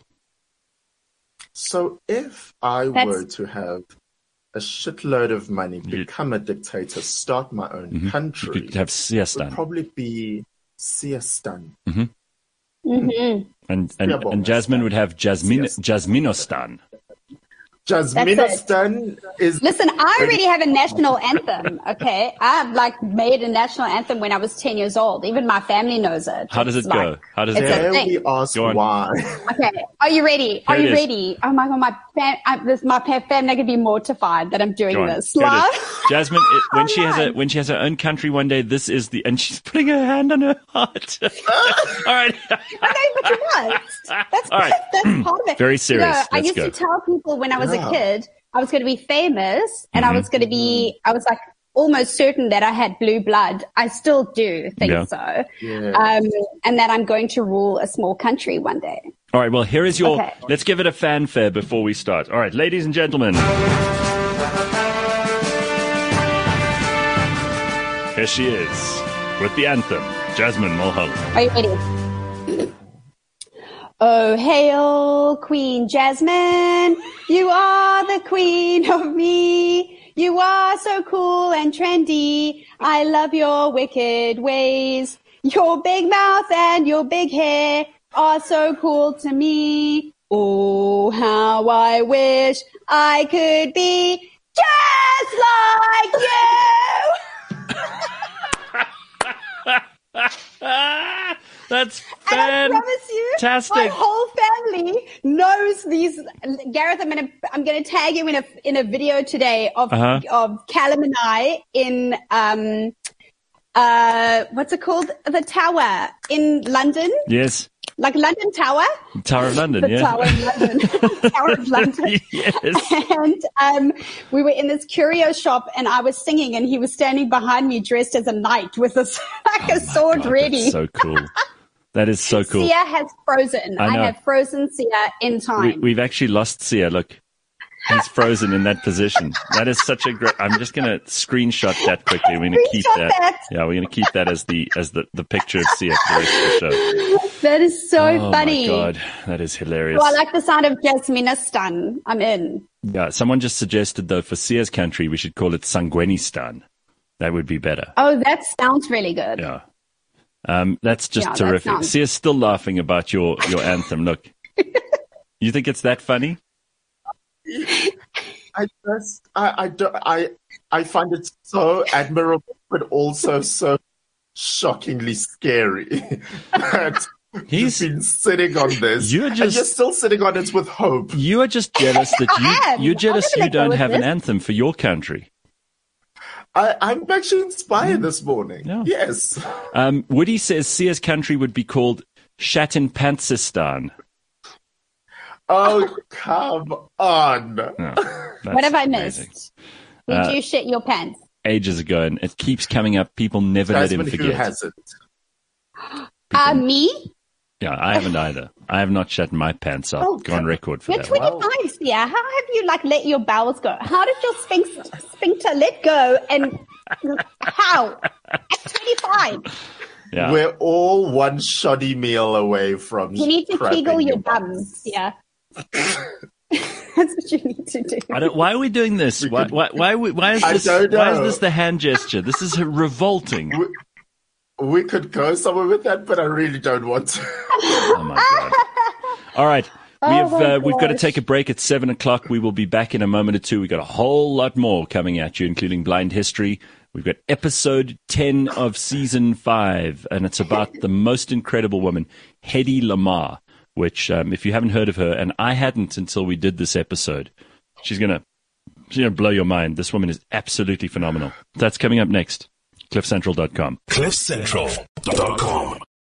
Speaker 4: So if I
Speaker 3: That's...
Speaker 4: were to have a shitload of money, become a dictator, start my own
Speaker 2: mm-hmm.
Speaker 4: country,
Speaker 2: you could have Siastan.
Speaker 4: It would probably be Siastan.
Speaker 2: Mm-hmm.
Speaker 3: Mm-hmm.
Speaker 2: And, and, and Jasmine would have Jasmine, Jasminostan.
Speaker 4: Jasminostan is...
Speaker 3: Listen, I already have a national anthem, okay? I've, like, made a national anthem when I was ten years old. Even my family knows it.
Speaker 2: How does it
Speaker 3: it's
Speaker 2: go?
Speaker 3: Like,
Speaker 2: How does it
Speaker 4: Dare
Speaker 2: go?
Speaker 4: we ask why?
Speaker 3: Okay, are you ready? Are
Speaker 2: Here
Speaker 3: you ready? Oh, my God, my, fam- I, this, my family are going to be mortified that I'm doing this.
Speaker 2: Jasmine, it, when,
Speaker 3: oh,
Speaker 2: she has a, when she has her own country one day, this is the... And she's putting her hand on her heart. All right.
Speaker 3: Okay, but you what? That's,
Speaker 2: All right.
Speaker 3: that's part of it.
Speaker 2: Very serious.
Speaker 3: No,
Speaker 2: Let's
Speaker 3: I used
Speaker 2: go.
Speaker 3: to tell people when I was
Speaker 4: Yeah.
Speaker 3: a kid, I was going to be famous, and
Speaker 2: Mm-hmm.
Speaker 3: I was going to be, I was like almost certain that I had blue blood. I still do think
Speaker 2: Yeah.
Speaker 3: so.
Speaker 4: Yeah.
Speaker 3: Um, and that I'm going to rule a small country one day.
Speaker 2: All right, well, here is your...
Speaker 3: Okay.
Speaker 2: Let's give it a fanfare before we start. All right, ladies and gentlemen. Here she is with the anthem, Jasmine Mulholland.
Speaker 3: Are you ready? Oh, hail Queen Jasmine, you are the queen of me. You are so cool and trendy. I love your wicked ways. Your big mouth and your big hair are so cool to me. Oh, how I wish I could be just like you.
Speaker 2: That's
Speaker 3: And I promise you,
Speaker 2: fantastic.
Speaker 3: my whole family knows these. Gareth, I'm gonna I'm gonna tag you in a in a video today of
Speaker 2: Uh-huh.
Speaker 3: of Callum and I in um uh what's it called, the tower in London,
Speaker 2: Yes,
Speaker 3: like London Tower,
Speaker 2: Tower of London,
Speaker 3: the
Speaker 2: yeah.
Speaker 3: Tower of London, Tower of London.
Speaker 2: Yes.
Speaker 3: And um, we were in this curio shop, and I was singing, and he was standing behind me dressed as a knight with a like a sword
Speaker 2: God,
Speaker 3: ready.
Speaker 2: That's so cool. That is so cool.
Speaker 3: Sia has frozen.
Speaker 2: I
Speaker 3: I,
Speaker 2: know.
Speaker 3: have frozen Sia in time.
Speaker 2: We, we've actually lost Sia. Look, He's frozen in that position. That is such a great. I'm just going to screenshot that quickly. We're going to keep that.
Speaker 3: that.
Speaker 2: Yeah, we're going to keep that as the as the, the picture of Sia for the rest of the show.
Speaker 3: That is so
Speaker 2: Oh
Speaker 3: funny.
Speaker 2: my God, that is hilarious.
Speaker 3: Oh, I like the sound of Jasministan. I'm in.
Speaker 2: Yeah, someone just suggested though for Sia's country we should call it Sangwenistan. That would be better.
Speaker 3: Oh, that sounds really good.
Speaker 2: Yeah. Um, that's just
Speaker 3: Yeah, that
Speaker 2: terrific.
Speaker 3: sounds-
Speaker 2: Sia's still laughing about your, your anthem. Look, you think it's that funny?
Speaker 4: I just, I, I, don't, I, I find it so admirable, but also so shockingly scary that
Speaker 2: He's-
Speaker 4: you've been sitting on this.
Speaker 2: You're
Speaker 4: and
Speaker 2: just-
Speaker 4: you're still sitting on it with hope.
Speaker 2: You are just jealous that
Speaker 3: I am.
Speaker 2: you, you're jealous
Speaker 3: I'm
Speaker 2: you
Speaker 3: gonna go
Speaker 2: don't
Speaker 3: with
Speaker 2: have an
Speaker 3: this.
Speaker 2: anthem for your country.
Speaker 4: I, I'm actually inspired this morning.
Speaker 2: Yeah.
Speaker 4: Yes.
Speaker 2: Um, Woody says Sia's country would be called Shatinpansistan.
Speaker 4: Oh, come on.
Speaker 2: Oh, that's
Speaker 3: What have I
Speaker 2: amazing.
Speaker 3: missed? Did
Speaker 2: Uh,
Speaker 3: you shit your pants?
Speaker 2: Ages ago, and it keeps coming up. People never let him
Speaker 4: Jasmine, who
Speaker 2: forget.
Speaker 4: hasn't?
Speaker 3: Uh, me?
Speaker 2: Yeah, I haven't either. I have not shut my pants up.
Speaker 3: Oh,
Speaker 2: Go on record for
Speaker 3: You're
Speaker 2: that.
Speaker 3: twenty-five, Sia. How have you like let your bowels go? How did your sphinx, sphincter let go? And how? At twenty-five,
Speaker 2: Yeah.
Speaker 4: We're all one shoddy meal away from
Speaker 3: you need to
Speaker 4: crapping
Speaker 3: kegel your
Speaker 4: bum.
Speaker 3: bums. Yeah. That's what you need to do.
Speaker 2: I don't, why are we doing this? Why, why, why, why, is
Speaker 4: I
Speaker 2: this,
Speaker 4: don't
Speaker 2: why is
Speaker 4: know.
Speaker 2: this the hand gesture? This is revolting.
Speaker 4: We could go somewhere with that, but I really don't want to.
Speaker 2: Oh my God. All right. We have,
Speaker 3: Oh, my
Speaker 2: uh, we've got to
Speaker 3: gosh.
Speaker 2: take a break at seven o'clock. We will be back in a moment or two. We've got a whole lot more coming at you, including Blind History. We've got episode ten of season five, and it's about the most incredible woman, Hedy Lamarr, which, um, if you haven't heard of her, and I hadn't until we did this episode, she's going to she's gonna blow your mind. This woman is absolutely phenomenal. That's coming up next. cliff central dot com.
Speaker 1: cliff central dot com